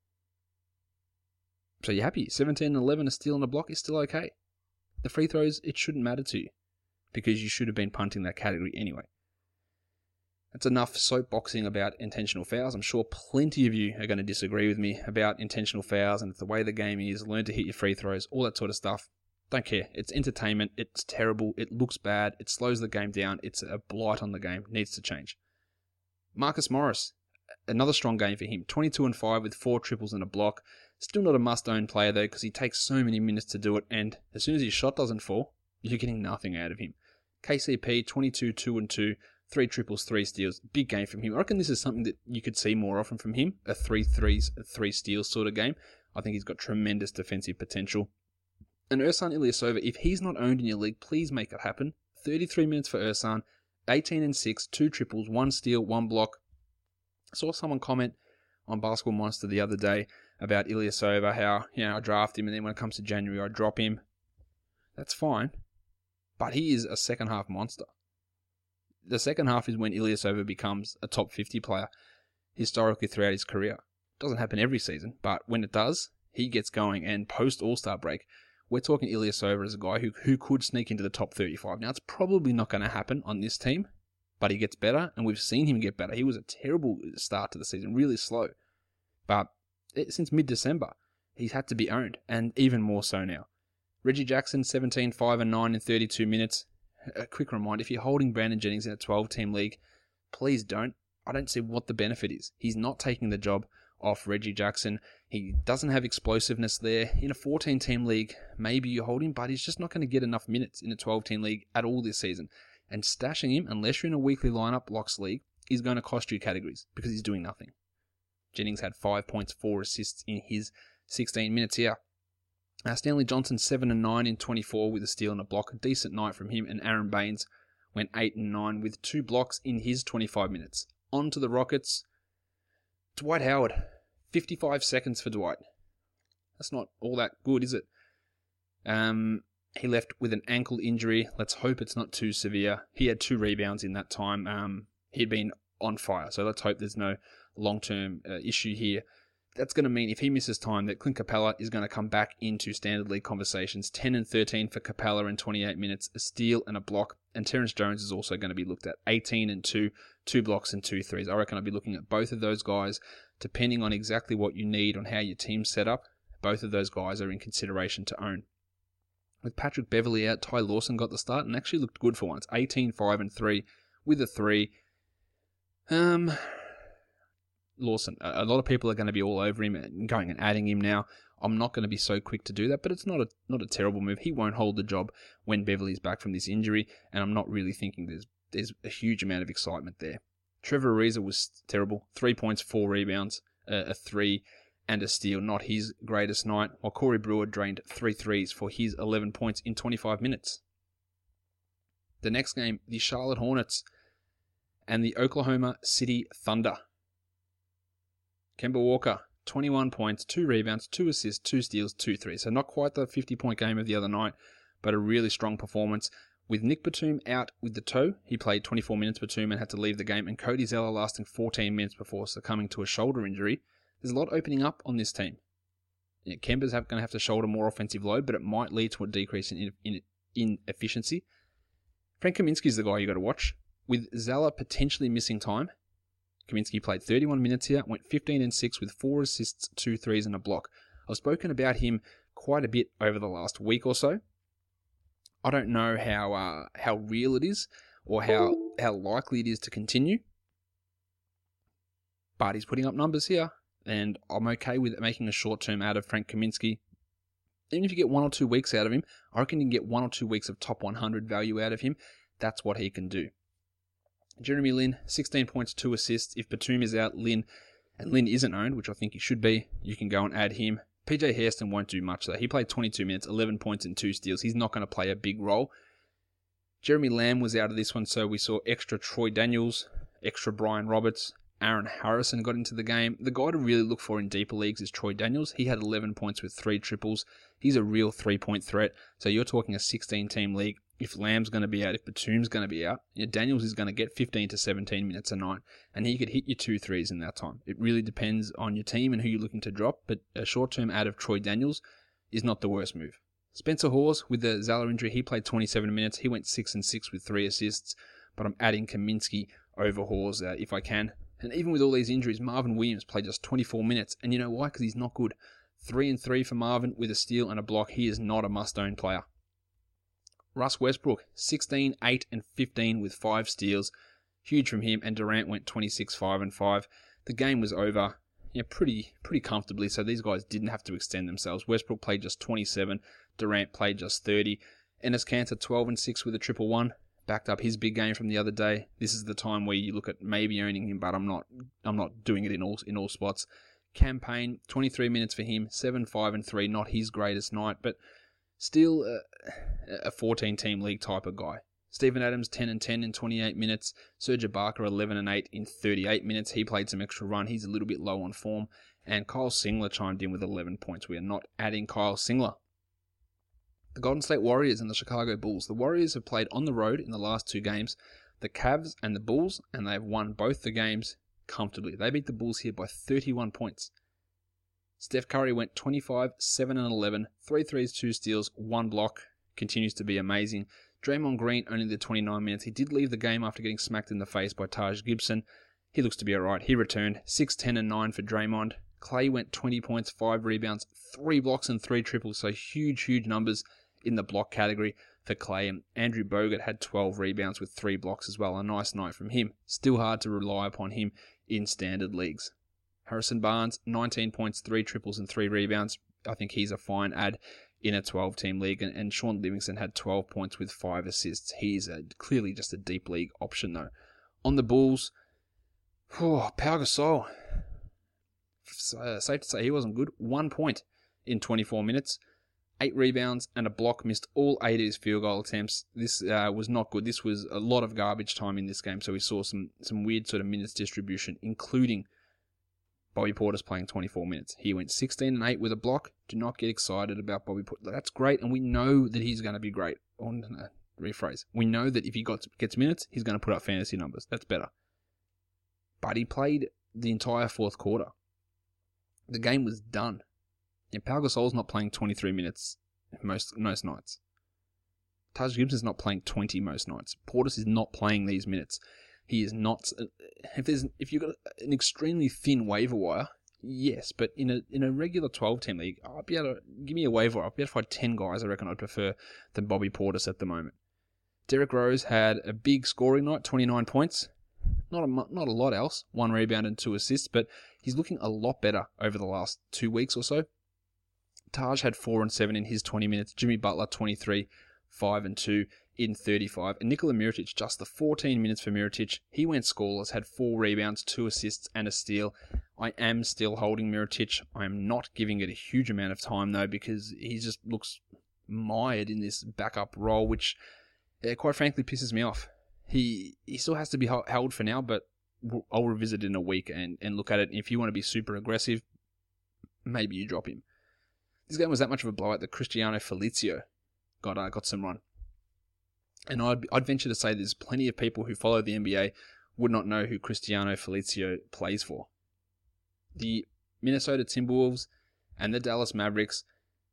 Speaker 1: So you're happy. seventeen and eleven, a steal and a block is still okay. The free throws, it shouldn't matter to you, because you should have been punting that category anyway. That's enough soapboxing about intentional fouls. I'm sure plenty of you are going to disagree with me about intentional fouls and the way the game is, learn to hit your free throws, all that sort of stuff. Don't care. It's entertainment. It's terrible. It looks bad. It slows the game down. It's a blight on the game. It needs to change. Marcus Morris, another strong game for him. twenty-two and five with four triples and a block. Still not a must-own player though, because he takes so many minutes to do it, and as soon as his shot doesn't fall, you're getting nothing out of him. K C P, twenty-two, two and two, three triples, three steals. Big game from him. I reckon this is something that you could see more often from him. A three threes, a three steals sort of game. I think he's got tremendous defensive potential. And Ersan Ilyasova, if he's not owned in your league, please make it happen. thirty-three minutes for Ersan, eighteen and six, two triples, one steal, one block. I saw someone comment on Basketball Monster the other day about Ilyasova, how, you know, I draft him and then when it comes to January, I drop him. That's fine. But he is a second half monster. The second half is when Ilyasova becomes a top fifty player historically throughout his career. It doesn't happen every season, but when it does, he gets going. And post All-Star break, we're talking Ilyasova as a guy who, who could sneak into the top thirty-five. Now, it's probably not going to happen on this team, but he gets better, and we've seen him get better. He was a terrible start to the season, really slow. But since mid-December, he's had to be owned, and even more so now. Reggie Jackson, seventeen, five and nine in thirty-two minutes. A quick reminder, if you're holding Brandon Jennings in a twelve-team league, please don't. I don't see what the benefit is. He's not taking the job off Reggie Jackson. He doesn't have explosiveness there. In a fourteen-team league, maybe you hold him, but he's just not going to get enough minutes in a twelve-team league at all this season. And stashing him, unless you're in a weekly lineup blocks league, is going to cost you categories because he's doing nothing. Jennings had five points, four assists in his sixteen minutes here. Uh, Stanley Johnson, seven and nine in twenty-four with a steal and a block. A decent night from him. And Aaron Baines went eight and nine with two blocks in his twenty-five minutes. On to the Rockets. Dwight Howard, fifty-five seconds for Dwight. That's not all that good, is it? Um, he left with an ankle injury. Let's hope it's not too severe. He had two rebounds in that time. Um, he'd been on fire, so let's hope there's no long-term uh, issue here. That's going to mean if he misses time that Clint Capella is going to come back into standard league conversations. ten and thirteen for Capella in twenty-eight minutes, a steal and a block. And Terrence Jones is also going to be looked at. eighteen and two, two blocks and two threes. I reckon I'll be looking at both of those guys, depending on exactly what you need on how your team's set up. Both of those guys are in consideration to own. With Patrick Beverley out, Ty Lawson got the start and actually looked good for once. eighteen, five and three with a three. Um... Lawson, a lot of people are going to be all over him and going and adding him now. I'm not going to be so quick to do that, but it's not a not a terrible move. He won't hold the job when Beverley's back from this injury, and I'm not really thinking there's there's a huge amount of excitement there. Trevor Ariza was terrible. Three points, four rebounds, uh, a three, and a steal. Not his greatest night, while Corey Brewer drained three threes for his eleven points in twenty-five minutes. The next game, the Charlotte Hornets and the Oklahoma City Thunder. Kemba Walker, twenty-one points, two rebounds, two assists, two steals, two threes. So not quite the fifty-point game of the other night, but a really strong performance. With Nick Batum out with the toe, he played twenty-four minutes Batum and had to leave the game, and Cody Zeller lasting fourteen minutes before succumbing to a shoulder injury. There's a lot opening up on this team. Yeah, Kemba's going to have to shoulder more offensive load, but it might lead to a decrease in, in, in efficiency. Frank Kaminsky's the guy you got to watch. With Zeller potentially missing time, Kaminsky played thirty-one minutes here, went fifteen and six with four assists, two threes, and a block. I've spoken about him quite a bit over the last week or so. I don't know how uh, how real it is or how, how likely it is to continue, but he's putting up numbers here, and I'm okay with making a short term out of Frank Kaminsky. Even if you get one or two weeks out of him, I reckon you can get one or two weeks of top one hundred value out of him. That's what he can do. Jeremy Lin, sixteen points, two assists. If Batum is out, Lin, and Lin isn't owned, which I think he should be, you can go and add him. P J Hairston won't do much though. He played twenty-two minutes, eleven points and two steals. He's not going to play a big role. Jeremy Lamb was out of this one, so we saw extra Troy Daniels, extra Brian Roberts. Aaron Harrison got into the game. The guy to really look for in deeper leagues is Troy Daniels. He had eleven points with three triples. He's a real three-point threat. So you're talking a sixteen-team league. If Lamb's going to be out, if Batum's going to be out, you know, Daniels is going to get fifteen to seventeen minutes a night, and he could hit you two threes in that time. It really depends on your team and who you're looking to drop, but a short-term out of Troy Daniels is not the worst move. Spencer Hawes, with the Zeller injury, he played twenty-seven minutes. He went six and six with three assists, but I'm adding Kaminsky over Hawes uh, if I can. And even with all these injuries, Marvin Williams played just twenty-four minutes, and you know why? Because he's not good. Three and three for Marvin with a steal and a block. He is not a must-own player. Russ Westbrook, sixteen, eight, and fifteen with five steals. Huge from him, and Durant went twenty-six, five, and five. The game was over yeah, pretty pretty comfortably, so these guys didn't have to extend themselves. Westbrook played just twenty-seven, Durant played just thirty. Enes Kanter, twelve and six with a triple one. Backed up his big game from the other day. This is the time where you look at maybe owning him, but I'm not I'm not doing it in all in all spots. Cam Payne, twenty-three minutes for him, seven, five, and three. Not his greatest night, but still uh, a fourteen-team league type of guy. Steven Adams, ten and ten in twenty-eight minutes. Serge Ibaka, eleven and eight in thirty-eight minutes. He played some extra run. He's a little bit low on form. And Kyle Singler chimed in with eleven points. We are not adding Kyle Singler. The Golden State Warriors and the Chicago Bulls. The Warriors have played on the road in the last two games, the Cavs and the Bulls, and they've won both the games comfortably. They beat the Bulls here by thirty-one points. Steph Curry went twenty-five, seven and eleven, three threes, two steals, one block. Continues to be amazing. Draymond Green only did twenty-nine minutes. He did leave the game after getting smacked in the face by Taj Gibson. He looks to be alright. He returned six, ten and nine for Draymond. Clay went twenty points, five rebounds, three blocks and three triples. So huge, huge numbers in the block category for Clay. And Andrew Bogut had twelve rebounds with three blocks as well. A nice night from him. Still hard to rely upon him in standard leagues. Harrison Barnes, nineteen points, three triples and three rebounds. I think he's a fine add in a twelve-team league. And, and Sean Livingston had twelve points with five assists. He's a, clearly just a deep league option, though. On the Bulls, oh, Pau Gasol. Uh, safe to say he wasn't good. One point in twenty-four minutes. Eight rebounds and a block. Missed all eight of his field goal attempts. This uh, was not good. This was a lot of garbage time in this game. So we saw some, some weird sort of minutes distribution, including Bobby Portis playing twenty-four minutes. He went sixteen and eight with a block. Do not get excited about Bobby Portis. That's great, and we know that he's going to be great. Oh, no, rephrase. We know that if he got, gets minutes, he's going to put up fantasy numbers. That's better. But he played the entire fourth quarter. The game was done. And Pau Gasol's not playing twenty-three minutes most most nights. Taj Gibson's not playing twenty most nights. Portis is not playing these minutes. He is not. If there's if you've got an extremely thin waiver wire, yes, but in a in a regular twelve-team league, I'll be able to give me a waiver wire. I'll be able to find ten guys I reckon I'd prefer than Bobby Portis at the moment. Derrick Rose had a big scoring night, twenty-nine points. Not a not a lot else. One rebound and two assists, but he's looking a lot better over the last two weeks or so. Taj had four and seven in his twenty minutes. Jimmy Butler twenty-three, five and two in thirty-five. And Nikola Mirotic, just the fourteen minutes for Mirotic. He went scoreless, had four rebounds, two assists, and a steal. I am still holding Mirotic. I am not giving it a huge amount of time, though, because he just looks mired in this backup role, which, uh, quite frankly, pisses me off. He he still has to be held for now, but I'll revisit it in a week and, and look at it. If you want to be super aggressive, maybe you drop him. This game was that much of a blowout that Cristiano Felicio got uh, got some run. And I'd, I'd venture to say there's plenty of people who follow the N B A would not know who Cristiano Felicio plays for. The Minnesota Timberwolves and the Dallas Mavericks.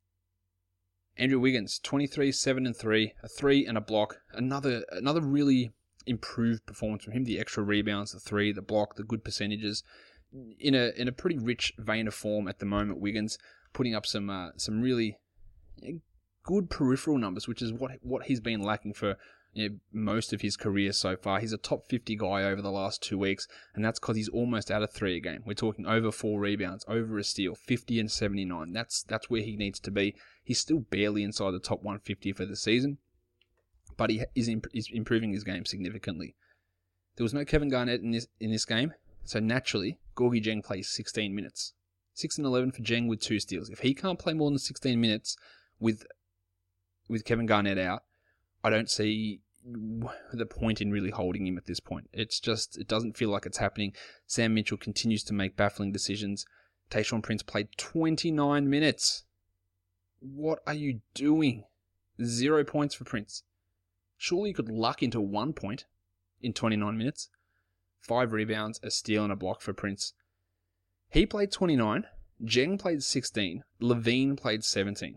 Speaker 1: Andrew Wiggins, twenty-three, seven and three, a three and a block. Another another really improved performance from him. The extra rebounds, the three, the block, the good percentages. In a in a pretty rich vein of form at the moment, Wiggins putting up some uh, some really good peripheral numbers, which is what what he's been lacking for, you know, most of his career so far. He's a top fifty guy over the last two weeks, and that's because he's almost out of three a game. We're talking over four rebounds, over a steal, fifty and seventy-nine. That's that's where he needs to be. He's still barely inside the top one fifty for the season, but he is imp- is improving his game significantly. There was no Kevin Garnett in this in this game, so naturally, Gorgui Dieng plays sixteen minutes. six and eleven for Dieng with two steals. If he can't play more than sixteen minutes with with Kevin Garnett out, I don't see the point in really holding him at this point. It's just, it doesn't feel like it's happening. Sam Mitchell continues to make baffling decisions. Tayshaun Prince played twenty-nine minutes. What are you doing? Zero points for Prince. Surely you could luck into one point in twenty-nine minutes. Five rebounds, a steal, and a block for Prince. He played twenty-nine. Dieng played sixteen. Levine played seventeen.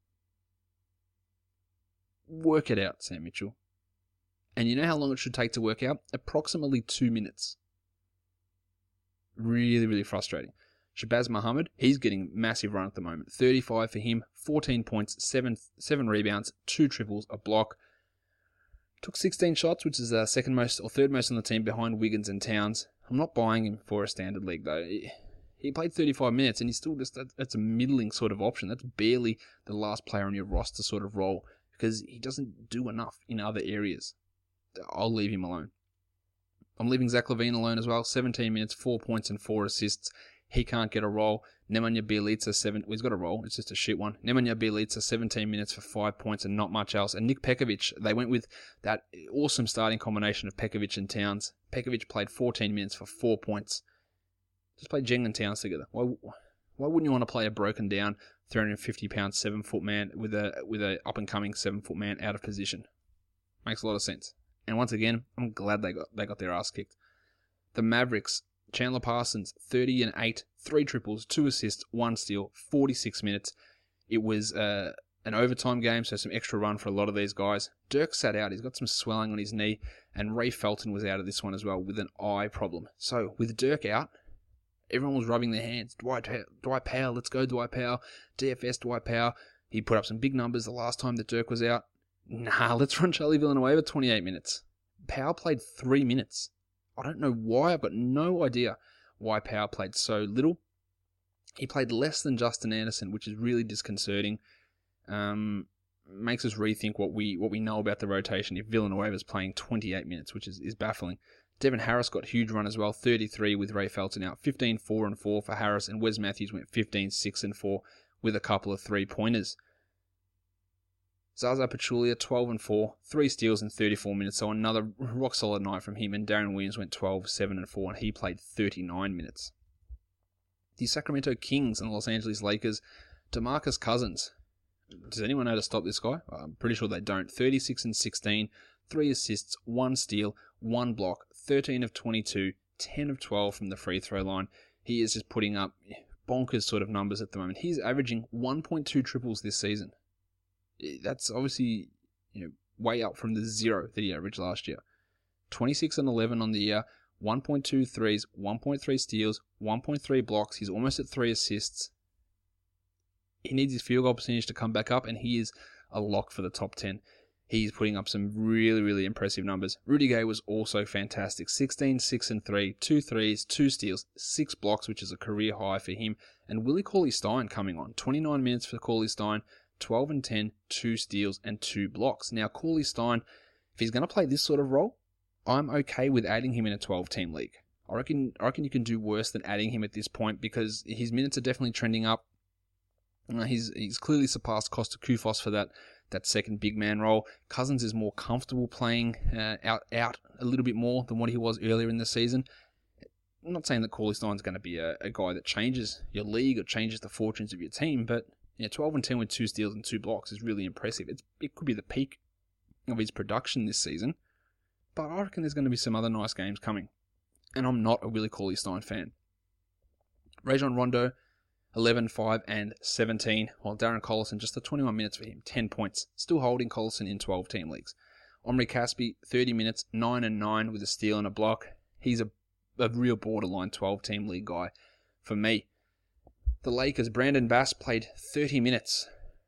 Speaker 1: Work it out, Sam Mitchell. And you know how long it should take to work out? Approximately two minutes. Really, really frustrating. Shabazz Muhammad, he's getting massive run at the moment. thirty-five for him, fourteen points, seven, seven rebounds, two triples, a block. Took sixteen shots, which is the second most or third most on the team behind Wiggins and Towns. I'm not buying him for a standard league, though. He played thirty-five minutes, and he's still just, that's a middling sort of option. That's barely the last player on your roster sort of role, because he doesn't do enough in other areas. I'll leave him alone. I'm leaving Zach LaVine alone as well. seventeen minutes, four points, and four assists. He can't get a roll. Nemanja Bjelica, seven. Well, he's got a roll. It's just a shit one. Nemanja Bjelica, seventeen minutes for five points and not much else. And Nick Pekovic, they went with that awesome starting combination of Pekovic and Towns. Pekovic played fourteen minutes for four points. Just play Dieng and Towns together. Why, why wouldn't you want to play a broken down, three hundred fifty pound, seven foot man with a with a up and coming seven foot man out of position? Makes a lot of sense. And once again, I'm glad they got they got their ass kicked. The Mavericks, Chandler Parsons, thirty and eight, three triples, two assists, one steal, forty-six minutes. It was uh, an overtime game, so some extra run for a lot of these guys. Dirk sat out. He's got some swelling on his knee, and Ray Felton was out of this one as well with an eye problem. So with Dirk out, everyone was rubbing their hands. Dwight, Dwight Powell, let's go Dwight Powell. D F S Dwight Powell. He put up some big numbers the last time that Dirk was out. Nah, let's run Charlie Villanueva twenty-eight minutes. Powell played three minutes. I don't know why. I've got no idea why Powell played so little. He played less than Justin Anderson, which is really disconcerting. Um, makes us rethink what we what we know about the rotation if Villanueva's playing twenty-eight minutes, which is, is baffling. Devin Harris got a huge run as well, thirty-three with Ray Felton out, fifteen, four and four for Harris, and Wes Matthews went fifteen, six and four with a couple of three-pointers. Zaza Pachulia, twelve and four, three steals in thirty-four minutes, so another rock-solid night from him, and Darren Williams went twelve, seven and four, and he played thirty-nine minutes. The Sacramento Kings and the Los Angeles Lakers, DeMarcus Cousins. Does anyone know how to stop this guy? I'm pretty sure they don't. thirty-six and sixteen, three assists, one steal, one block, thirteen of twenty-two, ten of twelve from the free throw line. He is just putting up bonkers sort of numbers at the moment. He's averaging one point two triples this season. That's obviously, you know, way up from the zero that he averaged last year. twenty-six and eleven on the year, one point two threes, one point three steals, one point three blocks. He's almost at three assists. He needs his field goal percentage to come back up, and he is a lock for the top ten. He's putting up some really, really impressive numbers. Rudy Gay was also fantastic. sixteen, six and three, two threes, two steals, six blocks, which is a career high for him. And Willie Cauley-Stein coming on. twenty-nine minutes for Cauley-Stein, twelve and ten, two steals, and two blocks. Now, Cauley-Stein, if he's going to play this sort of role, I'm okay with adding him in a twelve-team league. I reckon, I reckon you can do worse than adding him at this point because his minutes are definitely trending up. Uh, he's he's clearly surpassed Costa Koufos for that that second big man role. Cousins is more comfortable playing uh, out out a little bit more than what he was earlier in the season. I'm not saying that Cauley-Stein's going to be a, a guy that changes your league or changes the fortunes of your team, but yeah, twelve and ten with two steals and two blocks is really impressive. It's, it could be the peak of his production this season, but I reckon there's going to be some other nice games coming, and I'm not a Willie Cauley-Stein fan. Rajon Rondo, eleven, five, and seventeen, while Darren Collison, just the twenty-one minutes for him, ten points, still holding Collison in twelve-team leagues. Omri Caspi, thirty minutes, nine and nine with a steal and a block. He's a, a real borderline twelve-team league guy for me. The Lakers, Brandon Bass played thirty minutes,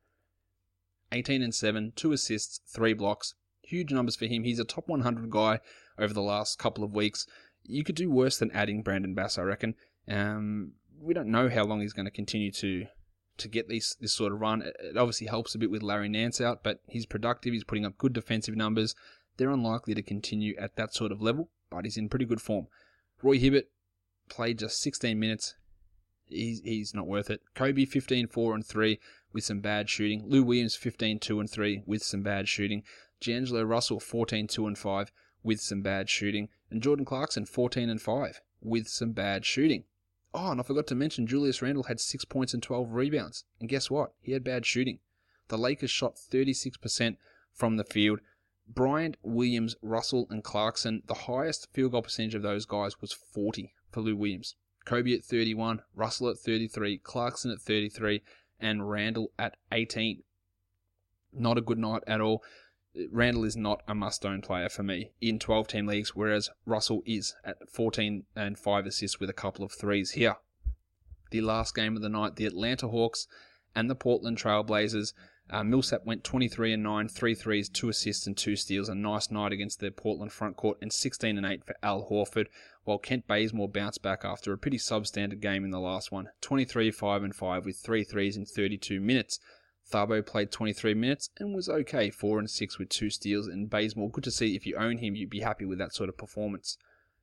Speaker 1: eighteen and seven, two assists, three blocks. Huge numbers for him. He's a top one hundred guy over the last couple of weeks. You could do worse than adding Brandon Bass, I reckon. Um... We don't know how long he's going to continue to to get this, this sort of run. It obviously helps a bit with Larry Nance out, but he's productive. He's putting up good defensive numbers. They're unlikely to continue at that sort of level, but he's in pretty good form. Roy Hibbert played just sixteen minutes. He's, he's not worth it. Kobe, fifteen, four, and three with some bad shooting. Lou Williams, fifteen, two, and three with some bad shooting. D'Angelo Russell, fourteen, two, and five with some bad shooting. And Jordan Clarkson, fourteen, and five with some bad shooting. Oh, and I forgot to mention, Julius Randle had six points and twelve rebounds. And guess what? He had bad shooting. The Lakers shot thirty-six percent from the field. Bryant, Williams, Russell, and Clarkson, the highest field goal percentage of those guys was forty for Lou Williams. Kobe at thirty-one, Russell at thirty-three, Clarkson at thirty-three, and Randle at eighteen. Not a good night at all. Randle is not a must-own player for me in twelve-team leagues, whereas Russell is at fourteen and five assists with a couple of threes here. The last game of the night, the Atlanta Hawks and the Portland Trail Blazers. Uh, Millsap went twenty-three and nine, three threes, two assists, and two steals. A nice night against the Portland front court, and sixteen and eight for Al Horford, while Kent Bazemore bounced back after a pretty substandard game in the last one. twenty-three, five, and five with three threes in thirty-two minutes. Thabo played twenty-three minutes and was okay, four and six with two steals, and Bazemore, good to see. If you own him, you'd be happy with that sort of performance.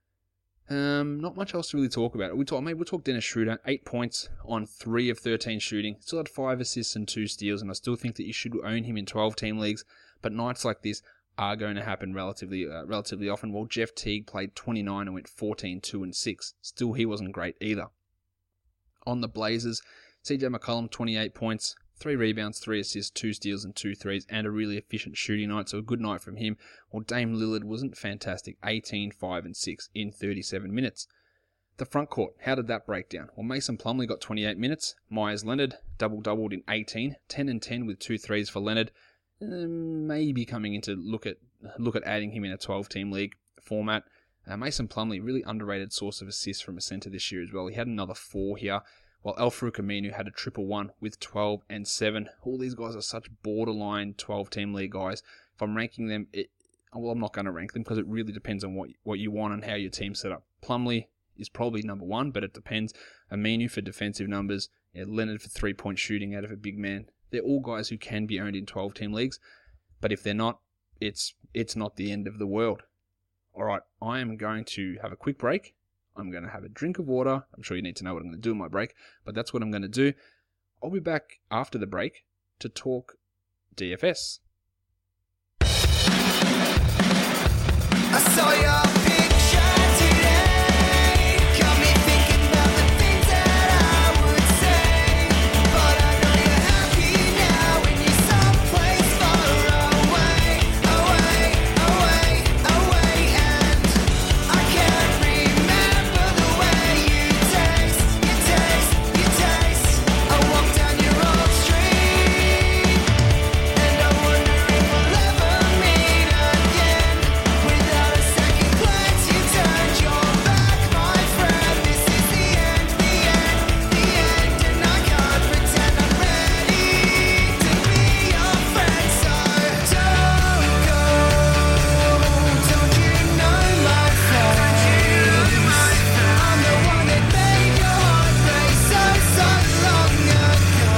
Speaker 1: Um, not much else to really talk about. We talk, maybe we'll talk Dennis Schroeder, eight points on three of thirteen shooting. Still had five assists and two steals, and I still think that you should own him in twelve-team leagues. But nights like this are going to happen relatively uh, relatively often. Well, Jeff Teague played twenty-nine and went fourteen, two, and six. Still, he wasn't great either. On the Blazers, C J McCollum, twenty-eight points, three rebounds, three assists, two steals, and two threes, and a really efficient shooting night, so a good night from him. Well, Dame Lillard wasn't fantastic, eighteen, five, and six in thirty-seven minutes. The front court, how did that break down? Well, Mason Plumlee got twenty-eight minutes. Myers Leonard double-doubled in eighteen, ten and ten with two threes for Leonard. Um, maybe coming into look at look at adding him in a twelve-team league format. Uh, Mason Plumlee, really underrated source of assists from a centre this year as well. He had another four here, while Al-Farouq Aminu had a triple one with twelve and seven. All these guys are such borderline twelve-team league guys. If I'm ranking them, it, well, I'm not going to rank them because it really depends on what what you want and how your team's set up. Plumlee is probably number one, but it depends. Aminu for defensive numbers, yeah, Leonard for three-point shooting out of a big man. They're all guys who can be owned in twelve-team leagues, but if they're not, it's it's not the end of the world. All right, I am going to have a quick break. I'm going to have a drink of water. I'm sure you need to know what I'm going to do in my break, but that's what I'm going to do. I'll be back after the break to talk D F S.
Speaker 4: I saw your picture today, got me thinking about the things that I would say, but I know you're happy now when you're someplace far away, away, away, away, and I can't remember the way you taste, you taste, you taste. I walk down your old street, and I wonder if we'll ever meet again. Without a second glance, you turned your back, my friend. This is the end, the end, the end, and I can't pretend I'm ready to be your friend. So don't go, don't you know my face? I'm the one that made your heart race so, so long ago.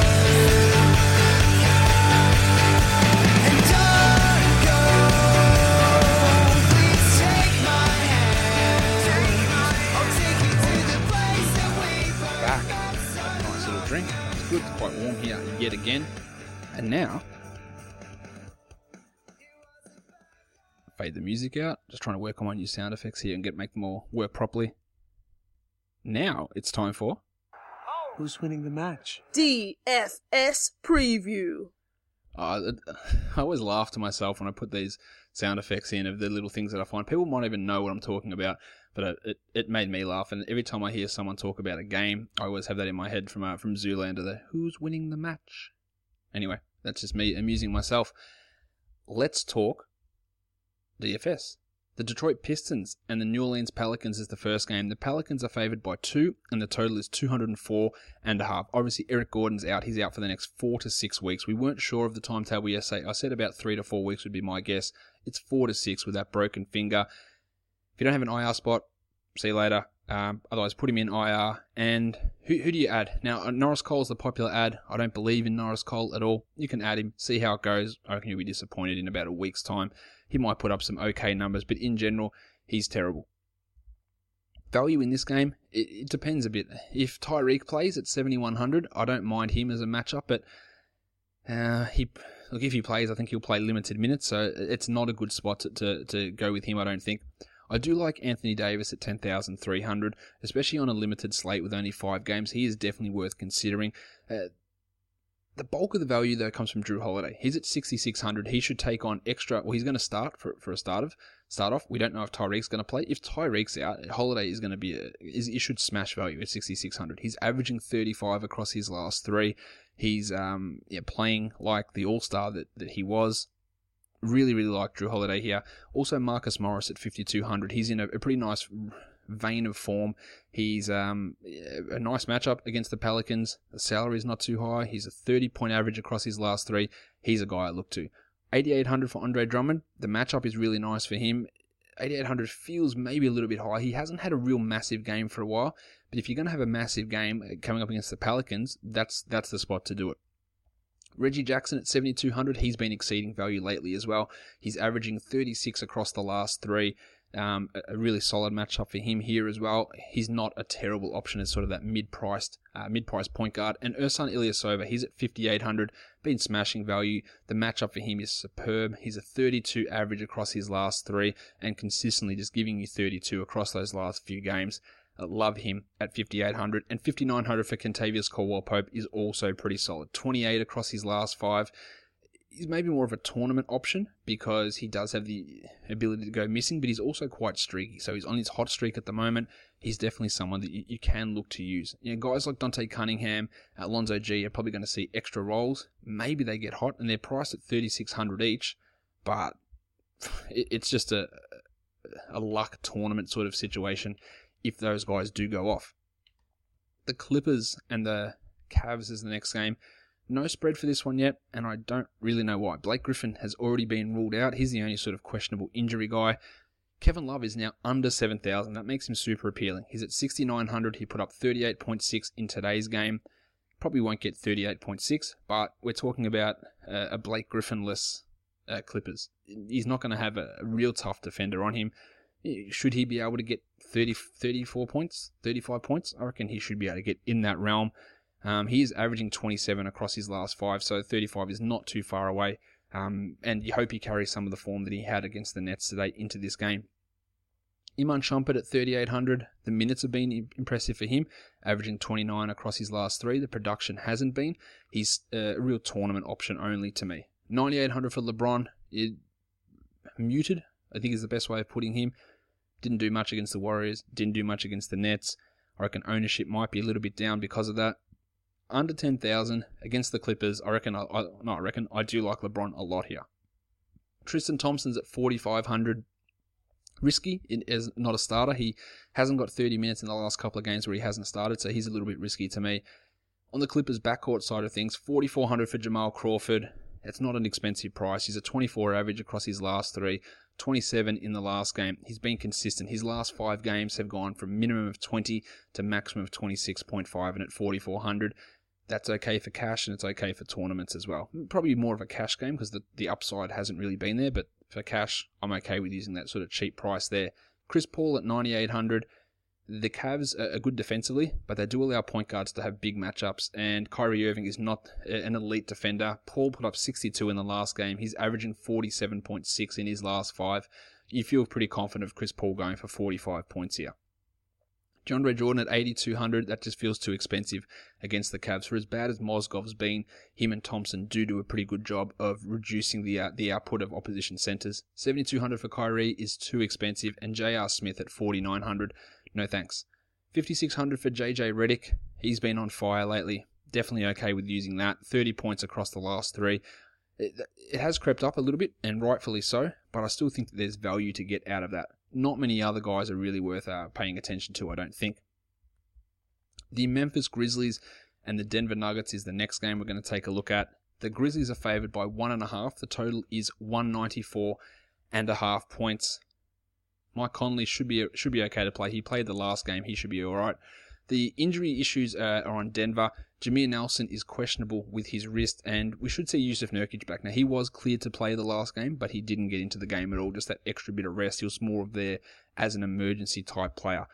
Speaker 4: And don't go, please take my hand. I'll take you to the place that we both
Speaker 1: Back.
Speaker 4: love so
Speaker 1: Nice little drink. It's good. It's quite warm here yet again. And now, fade the music out. Just trying to work on my new sound effects here and get make them all work properly. Now it's time for
Speaker 2: Who's winning the match?
Speaker 3: D F S preview.
Speaker 1: Uh, I always laugh to myself when I put these sound effects in of the little things that I find. People might even know what I'm talking about, but it, it, it made me laugh. And every time I hear someone talk about a game, I always have that in my head from uh, from Zoolander, the who's winning the match. Anyway, that's just me amusing myself. Let's talk D F S. The Detroit Pistons and the New Orleans Pelicans is the first game. The Pelicans are favored by two, and the total is two hundred four and a half. Obviously, Eric Gordon's out. He's out for the next four to six weeks. We weren't sure of the timetable yesterday. I said about three to four weeks would be my guess. It's four to six with that broken finger. If you don't have an I R spot, see you later. Um, otherwise, put him in I R. And who, who do you add? Now, Norris Cole's the popular ad. I don't believe in Norris Cole at all. You can add him, see how it goes. I reckon you'll be disappointed in about a week's time. He might put up some okay numbers, but in general, he's terrible. Value in this game, it, it depends a bit. If Tyreek plays at seventy-one hundred, I don't mind him as a matchup, but uh, he look if he plays, I think he'll play limited minutes, so it's not a good spot to, to, to go with him, I don't think. I do like Anthony Davis at ten thousand three hundred, especially on a limited slate with only five games. He is definitely worth considering. Uh, The bulk of the value, though, comes from Drew Holiday. He's at sixty-six hundred. He should take on extra... Well, he's going to start for for a start of start off. We don't know if Tyreek's going to play. If Tyreek's out, Holiday is going to be... A, is, he should smash value at sixty-six hundred. He's averaging thirty-five across his last three. He's um yeah playing like the all-star that, that he was. Really, really like Drew Holiday here. Also, Marcus Morris at fifty-two hundred. He's in a, a pretty nice vein of form. He's um, a nice matchup against the Pelicans. The salary is not too high. He's a thirty-point average across his last three. He's a guy I look to. eighty-eight hundred for Andre Drummond. The matchup is really nice for him. eighty-eight hundred feels maybe a little bit high. He hasn't had a real massive game for a while, but if you're going to have a massive game coming up against the Pelicans, that's that's the spot to do it. Reggie Jackson at seventy-two hundred. He's been exceeding value lately as well. He's averaging thirty-six across the last three. Um, a really solid matchup for him here as well. He's not a terrible option as sort of that mid-priced, uh, mid-priced point guard. And Ersan Ilyasova, he's at fifty-eight hundred, been smashing value. The matchup for him is superb. He's a thirty-two average across his last three, and consistently just giving you thirty-two across those last few games. I love him at fifty-eight hundred, and fifty-nine hundred for Kentavious Caldwell-Pope is also pretty solid. twenty-eight across his last five. he's maybe more of a tournament option because he does have the ability to go missing, but he's also quite streaky. So he's on his hot streak at the moment. He's definitely someone that you, you can look to use. You know, guys like Dante Cunningham, Alonzo G are probably going to see extra rolls. Maybe they get hot, and they're priced at thirty-six hundred each, but it, it's just a, a luck tournament sort of situation if those guys do go off. The Clippers and the Cavs is the next game. No spread for this one yet, and I don't really know why. Blake Griffin has already been ruled out. He's the only sort of questionable injury guy. Kevin Love is now under seven thousand. That makes him super appealing. He's at sixty-nine hundred. He put up thirty-eight point six in today's game. Probably won't get thirty-eight point six, but we're talking about uh, a Blake Griffin-less uh, Clippers. He's not going to have a, a real tough defender on him. Should he be able to get thirty, thirty-four points, thirty-five points? I reckon he should be able to get in that realm. Um, he is averaging twenty-seven across his last five, so thirty-five is not too far away. Um, and you hope he carries some of the form that he had against the Nets today into this game. Iman Shumpert at thirty-eight hundred. The minutes have been impressive for him, averaging twenty-nine across his last three. The production hasn't been. He's a real tournament option only to me. ninety-eight hundred for LeBron. It, muted, I think is the best way of putting him. Didn't do much against the Warriors. Didn't do much against the Nets. I reckon ownership might be a little bit down because of that. Under ten thousand against the Clippers, I reckon, I, I, no, I reckon I do like LeBron a lot here. Tristan Thompson's at forty-five hundred. Risky as not a starter. He hasn't got thirty minutes in the last couple of games where he hasn't started, so he's a little bit risky to me. On the Clippers backcourt side of things, forty-four hundred for Jamal Crawford. It's not an expensive price. He's a twenty-four average across his last three, twenty-seven in the last game. He's been consistent. His last five games have gone from minimum of twenty to maximum of twenty-six point five, and at forty-four hundred. That's okay for cash, and it's okay for tournaments as well. Probably more of a cash game because the, the upside hasn't really been there, but for cash, I'm okay with using that sort of cheap price there. Chris Paul at ninety-eight hundred. The Cavs are good defensively, but they do allow point guards to have big matchups, and Kyrie Irving is not an elite defender. Paul put up sixty-two in the last game. He's averaging forty-seven point six in his last five. You feel pretty confident of Chris Paul going for forty-five points here. DeAndre Jordan at eighty-two hundred, that just feels too expensive against the Cavs. For as bad as Mozgov's been, him and Thompson do do a pretty good job of reducing the uh, the output of opposition centers. seventy-two hundred for Kyrie is too expensive, and J R Smith at forty-nine hundred, no thanks. fifty-six hundred for J J Redick, he's been on fire lately. Definitely okay with using that. thirty points across the last three. It, it has crept up a little bit, and rightfully so, but I still think that there's value to get out of that. Not many other guys are really worth uh, paying attention to, I don't think. The Memphis Grizzlies and the Denver Nuggets is the next game we're going to take a look at. The Grizzlies are favored by one and a half. The total is one ninety-four and a half points. Mike Conley should be should be okay to play. He played the last game. He should be all right. The injury issues uh, are on Denver. Jameer Nelson is questionable with his wrist, and we should see Yusuf Nurkic back. Now, he was cleared to play the last game, but he didn't get into the game at all. Just that extra bit of rest. He was more of there as an emergency type player.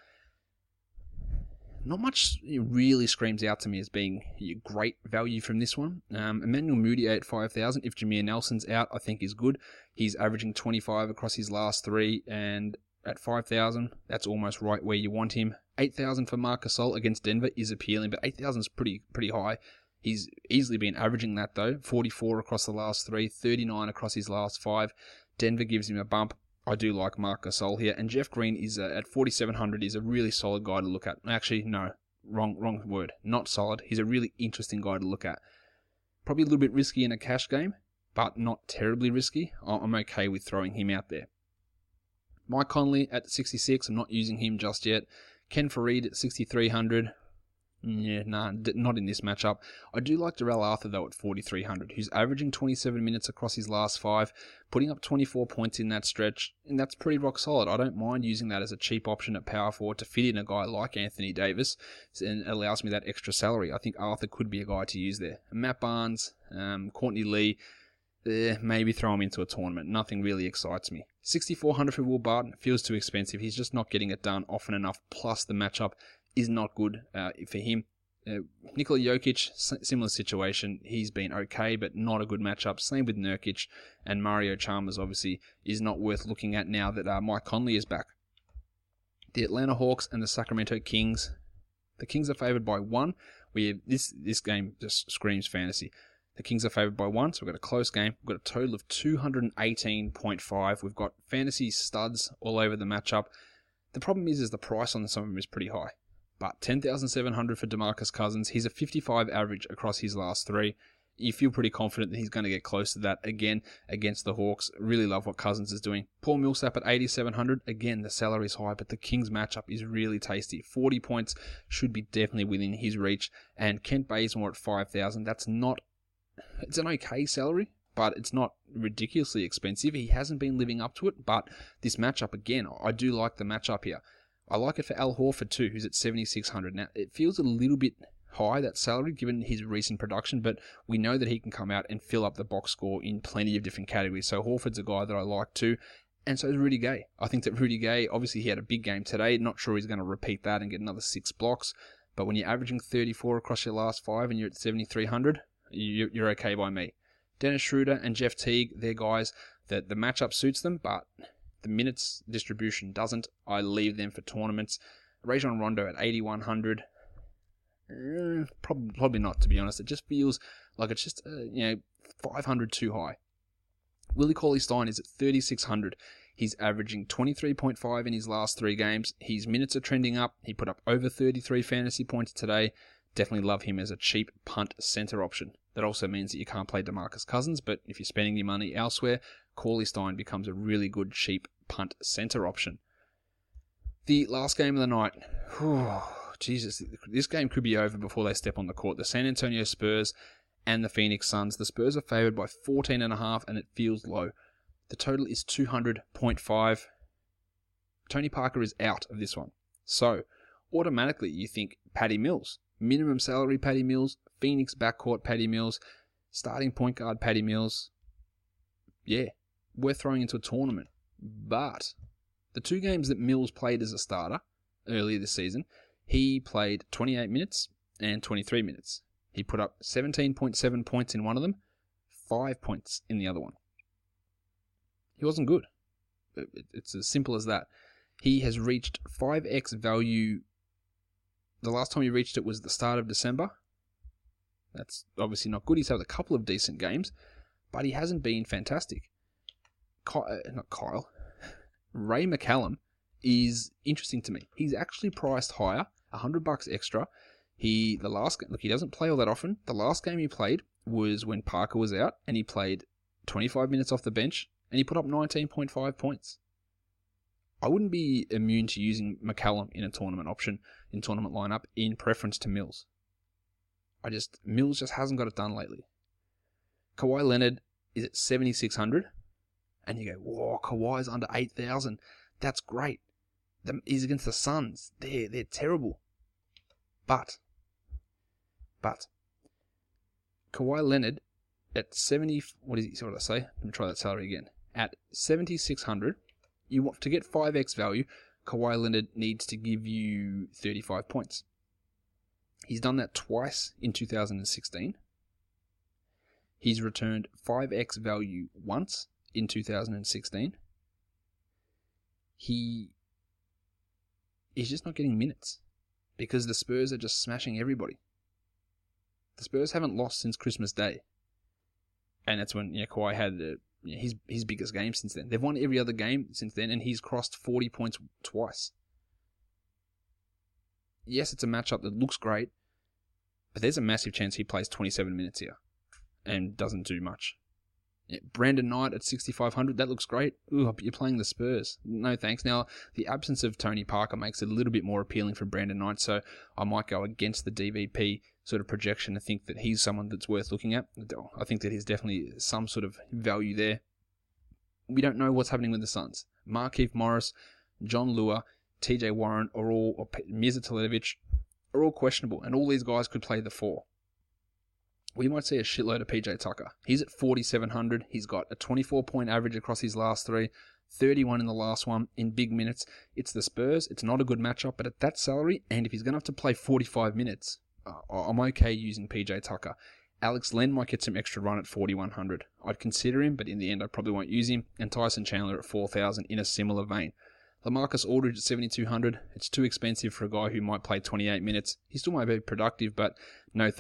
Speaker 1: Not much really screams out to me as being great value from this one. Um, Emmanuel Mudiay at five thousand. If Jameer Nelson's out, I think is good. He's averaging twenty-five across his last three, and at five thousand, that's almost right where you want him. eight thousand for Marc Gasol against Denver is appealing, but eight thousand is pretty pretty high. He's easily been averaging that though. forty-four across the last three, thirty-nine across his last five. Denver gives him a bump. I do like Marc Gasol here, and Jeff Green is uh, at forty-seven hundred is a really solid guy to look at. Actually, no, wrong wrong word. Not solid. He's a really interesting guy to look at. Probably a little bit risky in a cash game, but not terribly risky. I'm okay with throwing him out there. Mike Conley at sixty-six. I'm not using him just yet. Ken Fareed at sixty-three hundred. Yeah, nah, not in this matchup. I do like Darrell Arthur, though, at forty-three hundred, who's averaging twenty-seven minutes across his last five, putting up twenty-four points in that stretch, and that's pretty rock solid. I don't mind using that as a cheap option at power forward to fit in a guy like Anthony Davis, and it allows me that extra salary. I think Arthur could be a guy to use there. And Matt Barnes, um, Courtney Lee, eh, maybe throw him into a tournament. Nothing really excites me. sixty-four hundred for Will Barton feels too expensive. He's just not getting it done often enough, plus the matchup is not good uh, for him. Uh, Nikola Jokic, similar situation. He's been okay, but not a good matchup. Same with Nurkic, and Mario Chalmers obviously is not worth looking at now that uh, Mike Conley is back. The Atlanta Hawks and the Sacramento Kings. The Kings are favored by one. We have, this this game just screams fantasy. The Kings are favoured by one, so we've got a close game. We've got a total of two eighteen point five. We've got fantasy studs all over the matchup. The problem is, is the price on some of them is pretty high. But ten thousand seven hundred for DeMarcus Cousins. He's a fifty-five average across his last three. You feel pretty confident that he's going to get close to that again against the Hawks. Really love what Cousins is doing. Paul Millsap at eighty-seven hundred. Again, the salary is high, but the Kings matchup is really tasty. forty points should be definitely within his reach. And Kent Bazemore at five thousand. That's not... It's an okay salary, but it's not ridiculously expensive. He hasn't been living up to it, but this matchup, again, I do like the matchup here. I like it for Al Horford too, who's at seventy-six hundred. Now, it feels a little bit high, that salary, given his recent production, but we know that he can come out and fill up the box score in plenty of different categories. So Horford's a guy that I like too, and so is Rudy Gay. I think that Rudy Gay, obviously he had a big game today, not sure he's going to repeat that and get another six blocks, but when you're averaging thirty-four across your last five and you're at seventy-three hundred, you're okay by me. Dennis Schroeder and Jeff Teague, they're guys that the matchup suits them, but the minutes distribution doesn't. I leave them for tournaments. Rajon Rondo at eighty-one hundred. Uh, probably, probably not, to be honest. It just feels like it's just, uh, you know, five hundred too high. Willie Cauley-Stein is at thirty-six hundred. He's averaging twenty-three point five in his last three games. His minutes are trending up. He put up over thirty-three fantasy points today. Definitely love him as a cheap punt center option. That also means that you can't play DeMarcus Cousins, but if you're spending your money elsewhere, Cauley-Stein becomes a really good cheap punt center option. The last game of the night. Whew, Jesus, this game could be over before they step on the court. The San Antonio Spurs and the Phoenix Suns. The Spurs are favored by fourteen and a half, and it feels low. The total is two hundred point five. Tony Parker is out of this one. So, automatically you think Patty Mills. Minimum salary Patty Mills, Phoenix backcourt Patty Mills, starting point guard Patty Mills. Yeah, we're throwing into a tournament. But the two games that Mills played as a starter earlier this season, he played twenty-eight minutes and twenty-three minutes. He put up seventeen point seven points in one of them, five points in the other one. He wasn't good. It's as simple as that. He has reached five x value. The last time he reached it was the start of December. That's obviously not good. He's had a couple of decent games, but he hasn't been fantastic. Kyle, uh, not Kyle. Ray McCallum is interesting to me. He's actually priced higher, a hundred bucks extra. He the last look he doesn't play all that often. The last game he played was when Parker was out, and he played twenty-five minutes off the bench, and he put up nineteen point five points. I wouldn't be immune to using McCallum in a tournament option, in tournament lineup, in preference to Mills. I just, Mills just hasn't got it done lately. Kawhi Leonard is at seventy-six hundred, and you go, whoa, Kawhi's under eight thousand. That's great. He's against the Suns. They're, they're terrible. But, but, Kawhi Leonard at seventy, what is he, what did I say? Let me try that salary again. At seventy-six hundred, you want to get five x value, Kawhi Leonard needs to give you thirty-five points. He's done that twice in two thousand sixteen. He's returned five x value once in two thousand sixteen. He is just not getting minutes because the Spurs are just smashing everybody. The Spurs haven't lost since Christmas Day. And that's when, you know, Kawhi had the his his biggest game since then. They've won every other game since then, and he's crossed forty points twice. Yes, it's a matchup that looks great, but there's a massive chance he plays twenty-seven minutes here and doesn't do much. Yeah, Brandon Knight at sixty-five hundred, that looks great. Ooh, but you're playing the Spurs. No thanks. Now, the absence of Tony Parker makes it a little bit more appealing for Brandon Knight, so I might go against the D V P sort of projection to think that he's someone that's worth looking at. I think that he's definitely some sort of value there. We don't know what's happening with the Suns. Markieff Morris, John Lua, T J Warren, are all, or Mirza Teletovic, are all questionable, and all these guys could play the four. We might see a shitload of P J Tucker. He's at forty-seven hundred. He's got a twenty-four point average across his last three, thirty-one in the last one in big minutes. It's the Spurs. It's not a good matchup, but at that salary, and if he's going to have to play forty-five minutes, uh, I'm okay using P J Tucker. Alex Len might get some extra run at forty-one hundred. I'd consider him, but in the end, I probably won't use him. And Tyson Chandler at four thousand in a similar vein. LaMarcus Aldridge at seventy-two hundred. It's too expensive for a guy who might play twenty-eight minutes. He still might be productive, but no thanks.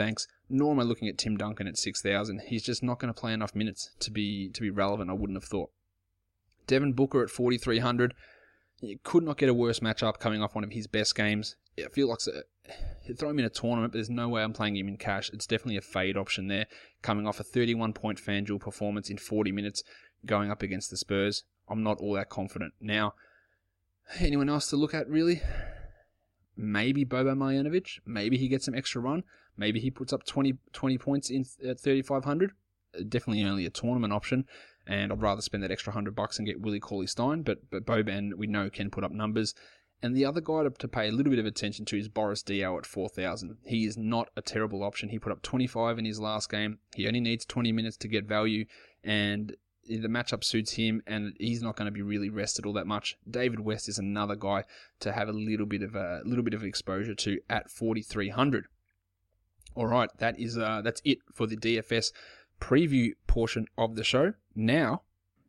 Speaker 1: nor am I looking at Tim Duncan at six thousand. He's just not going to play enough minutes to be to be relevant, I wouldn't have thought. Devin Booker at forty-three hundred. You could not get a worse matchup coming off one of his best games. I feel like you throw him in a tournament, but there's no way I'm playing him in cash. It's definitely a fade option there, coming off a thirty-one point FanDuel performance in forty minutes going up against the Spurs. I'm not all that confident. Now, anyone else to look at, really? Maybe Boban Marjanovic. Maybe he gets some extra run. Maybe he puts up twenty, twenty points in at thirty-five hundred. Definitely only a tournament option, and I'd rather spend that extra one hundred bucks and get Willie Cauley-Stein, but, but Boban, we know, can put up numbers. And the other guy to, to pay a little bit of attention to is Boris Diaw at four thousand. He is not a terrible option. He put up twenty-five in his last game. He only needs twenty minutes to get value, and the matchup suits him, and he's not going to be really rested all that much. David West is another guy to have a little bit of a little bit of exposure to at forty-three hundred. All right, that is uh, that's it for the D F S preview portion of the show. Now,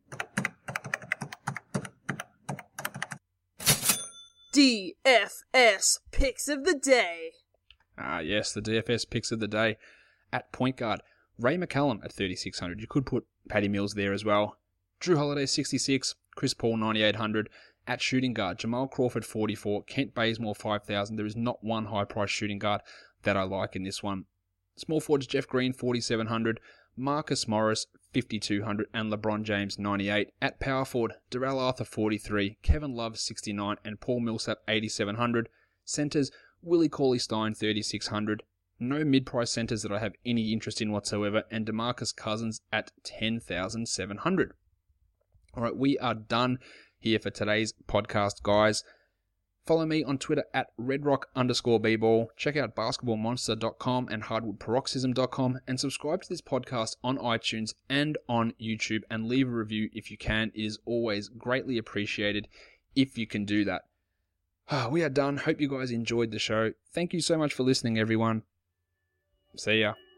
Speaker 3: D F S Picks of the Day.
Speaker 1: ah yes, the D F S picks of the day. At point guard, Ray McCallum at thirty-six hundred. You could put Patty Mills there as well. Drew Holiday sixty-six, Chris Paul ninety-eight hundred. At shooting guard, Jamal Crawford forty-four, Kent Bazemore five thousand. There is not one high price shooting guard that I like in this one. Small forwards, Jeff Green forty-seven hundred, Marcus Morris fifty-two hundred, and LeBron James ninety-eight. At power forward, Darrell Arthur forty-three, Kevin Love sixty-nine, and Paul Millsap eighty-seven hundred. Centers, Willie Cauley-Stein thirty-six hundred. No mid-price centers that I have any interest in whatsoever, and DeMarcus Cousins at ten thousand seven hundred. All right, we are done here for today's podcast, guys. Follow me on Twitter at redrock underscore bball. Check out basketball monster dot com and hardwood paroxysm dot com, and subscribe to this podcast on iTunes and on YouTube, and leave a review if you can. It is always greatly appreciated if you can do that. We are done. Hope you guys enjoyed the show. Thank you so much for listening, everyone. See ya.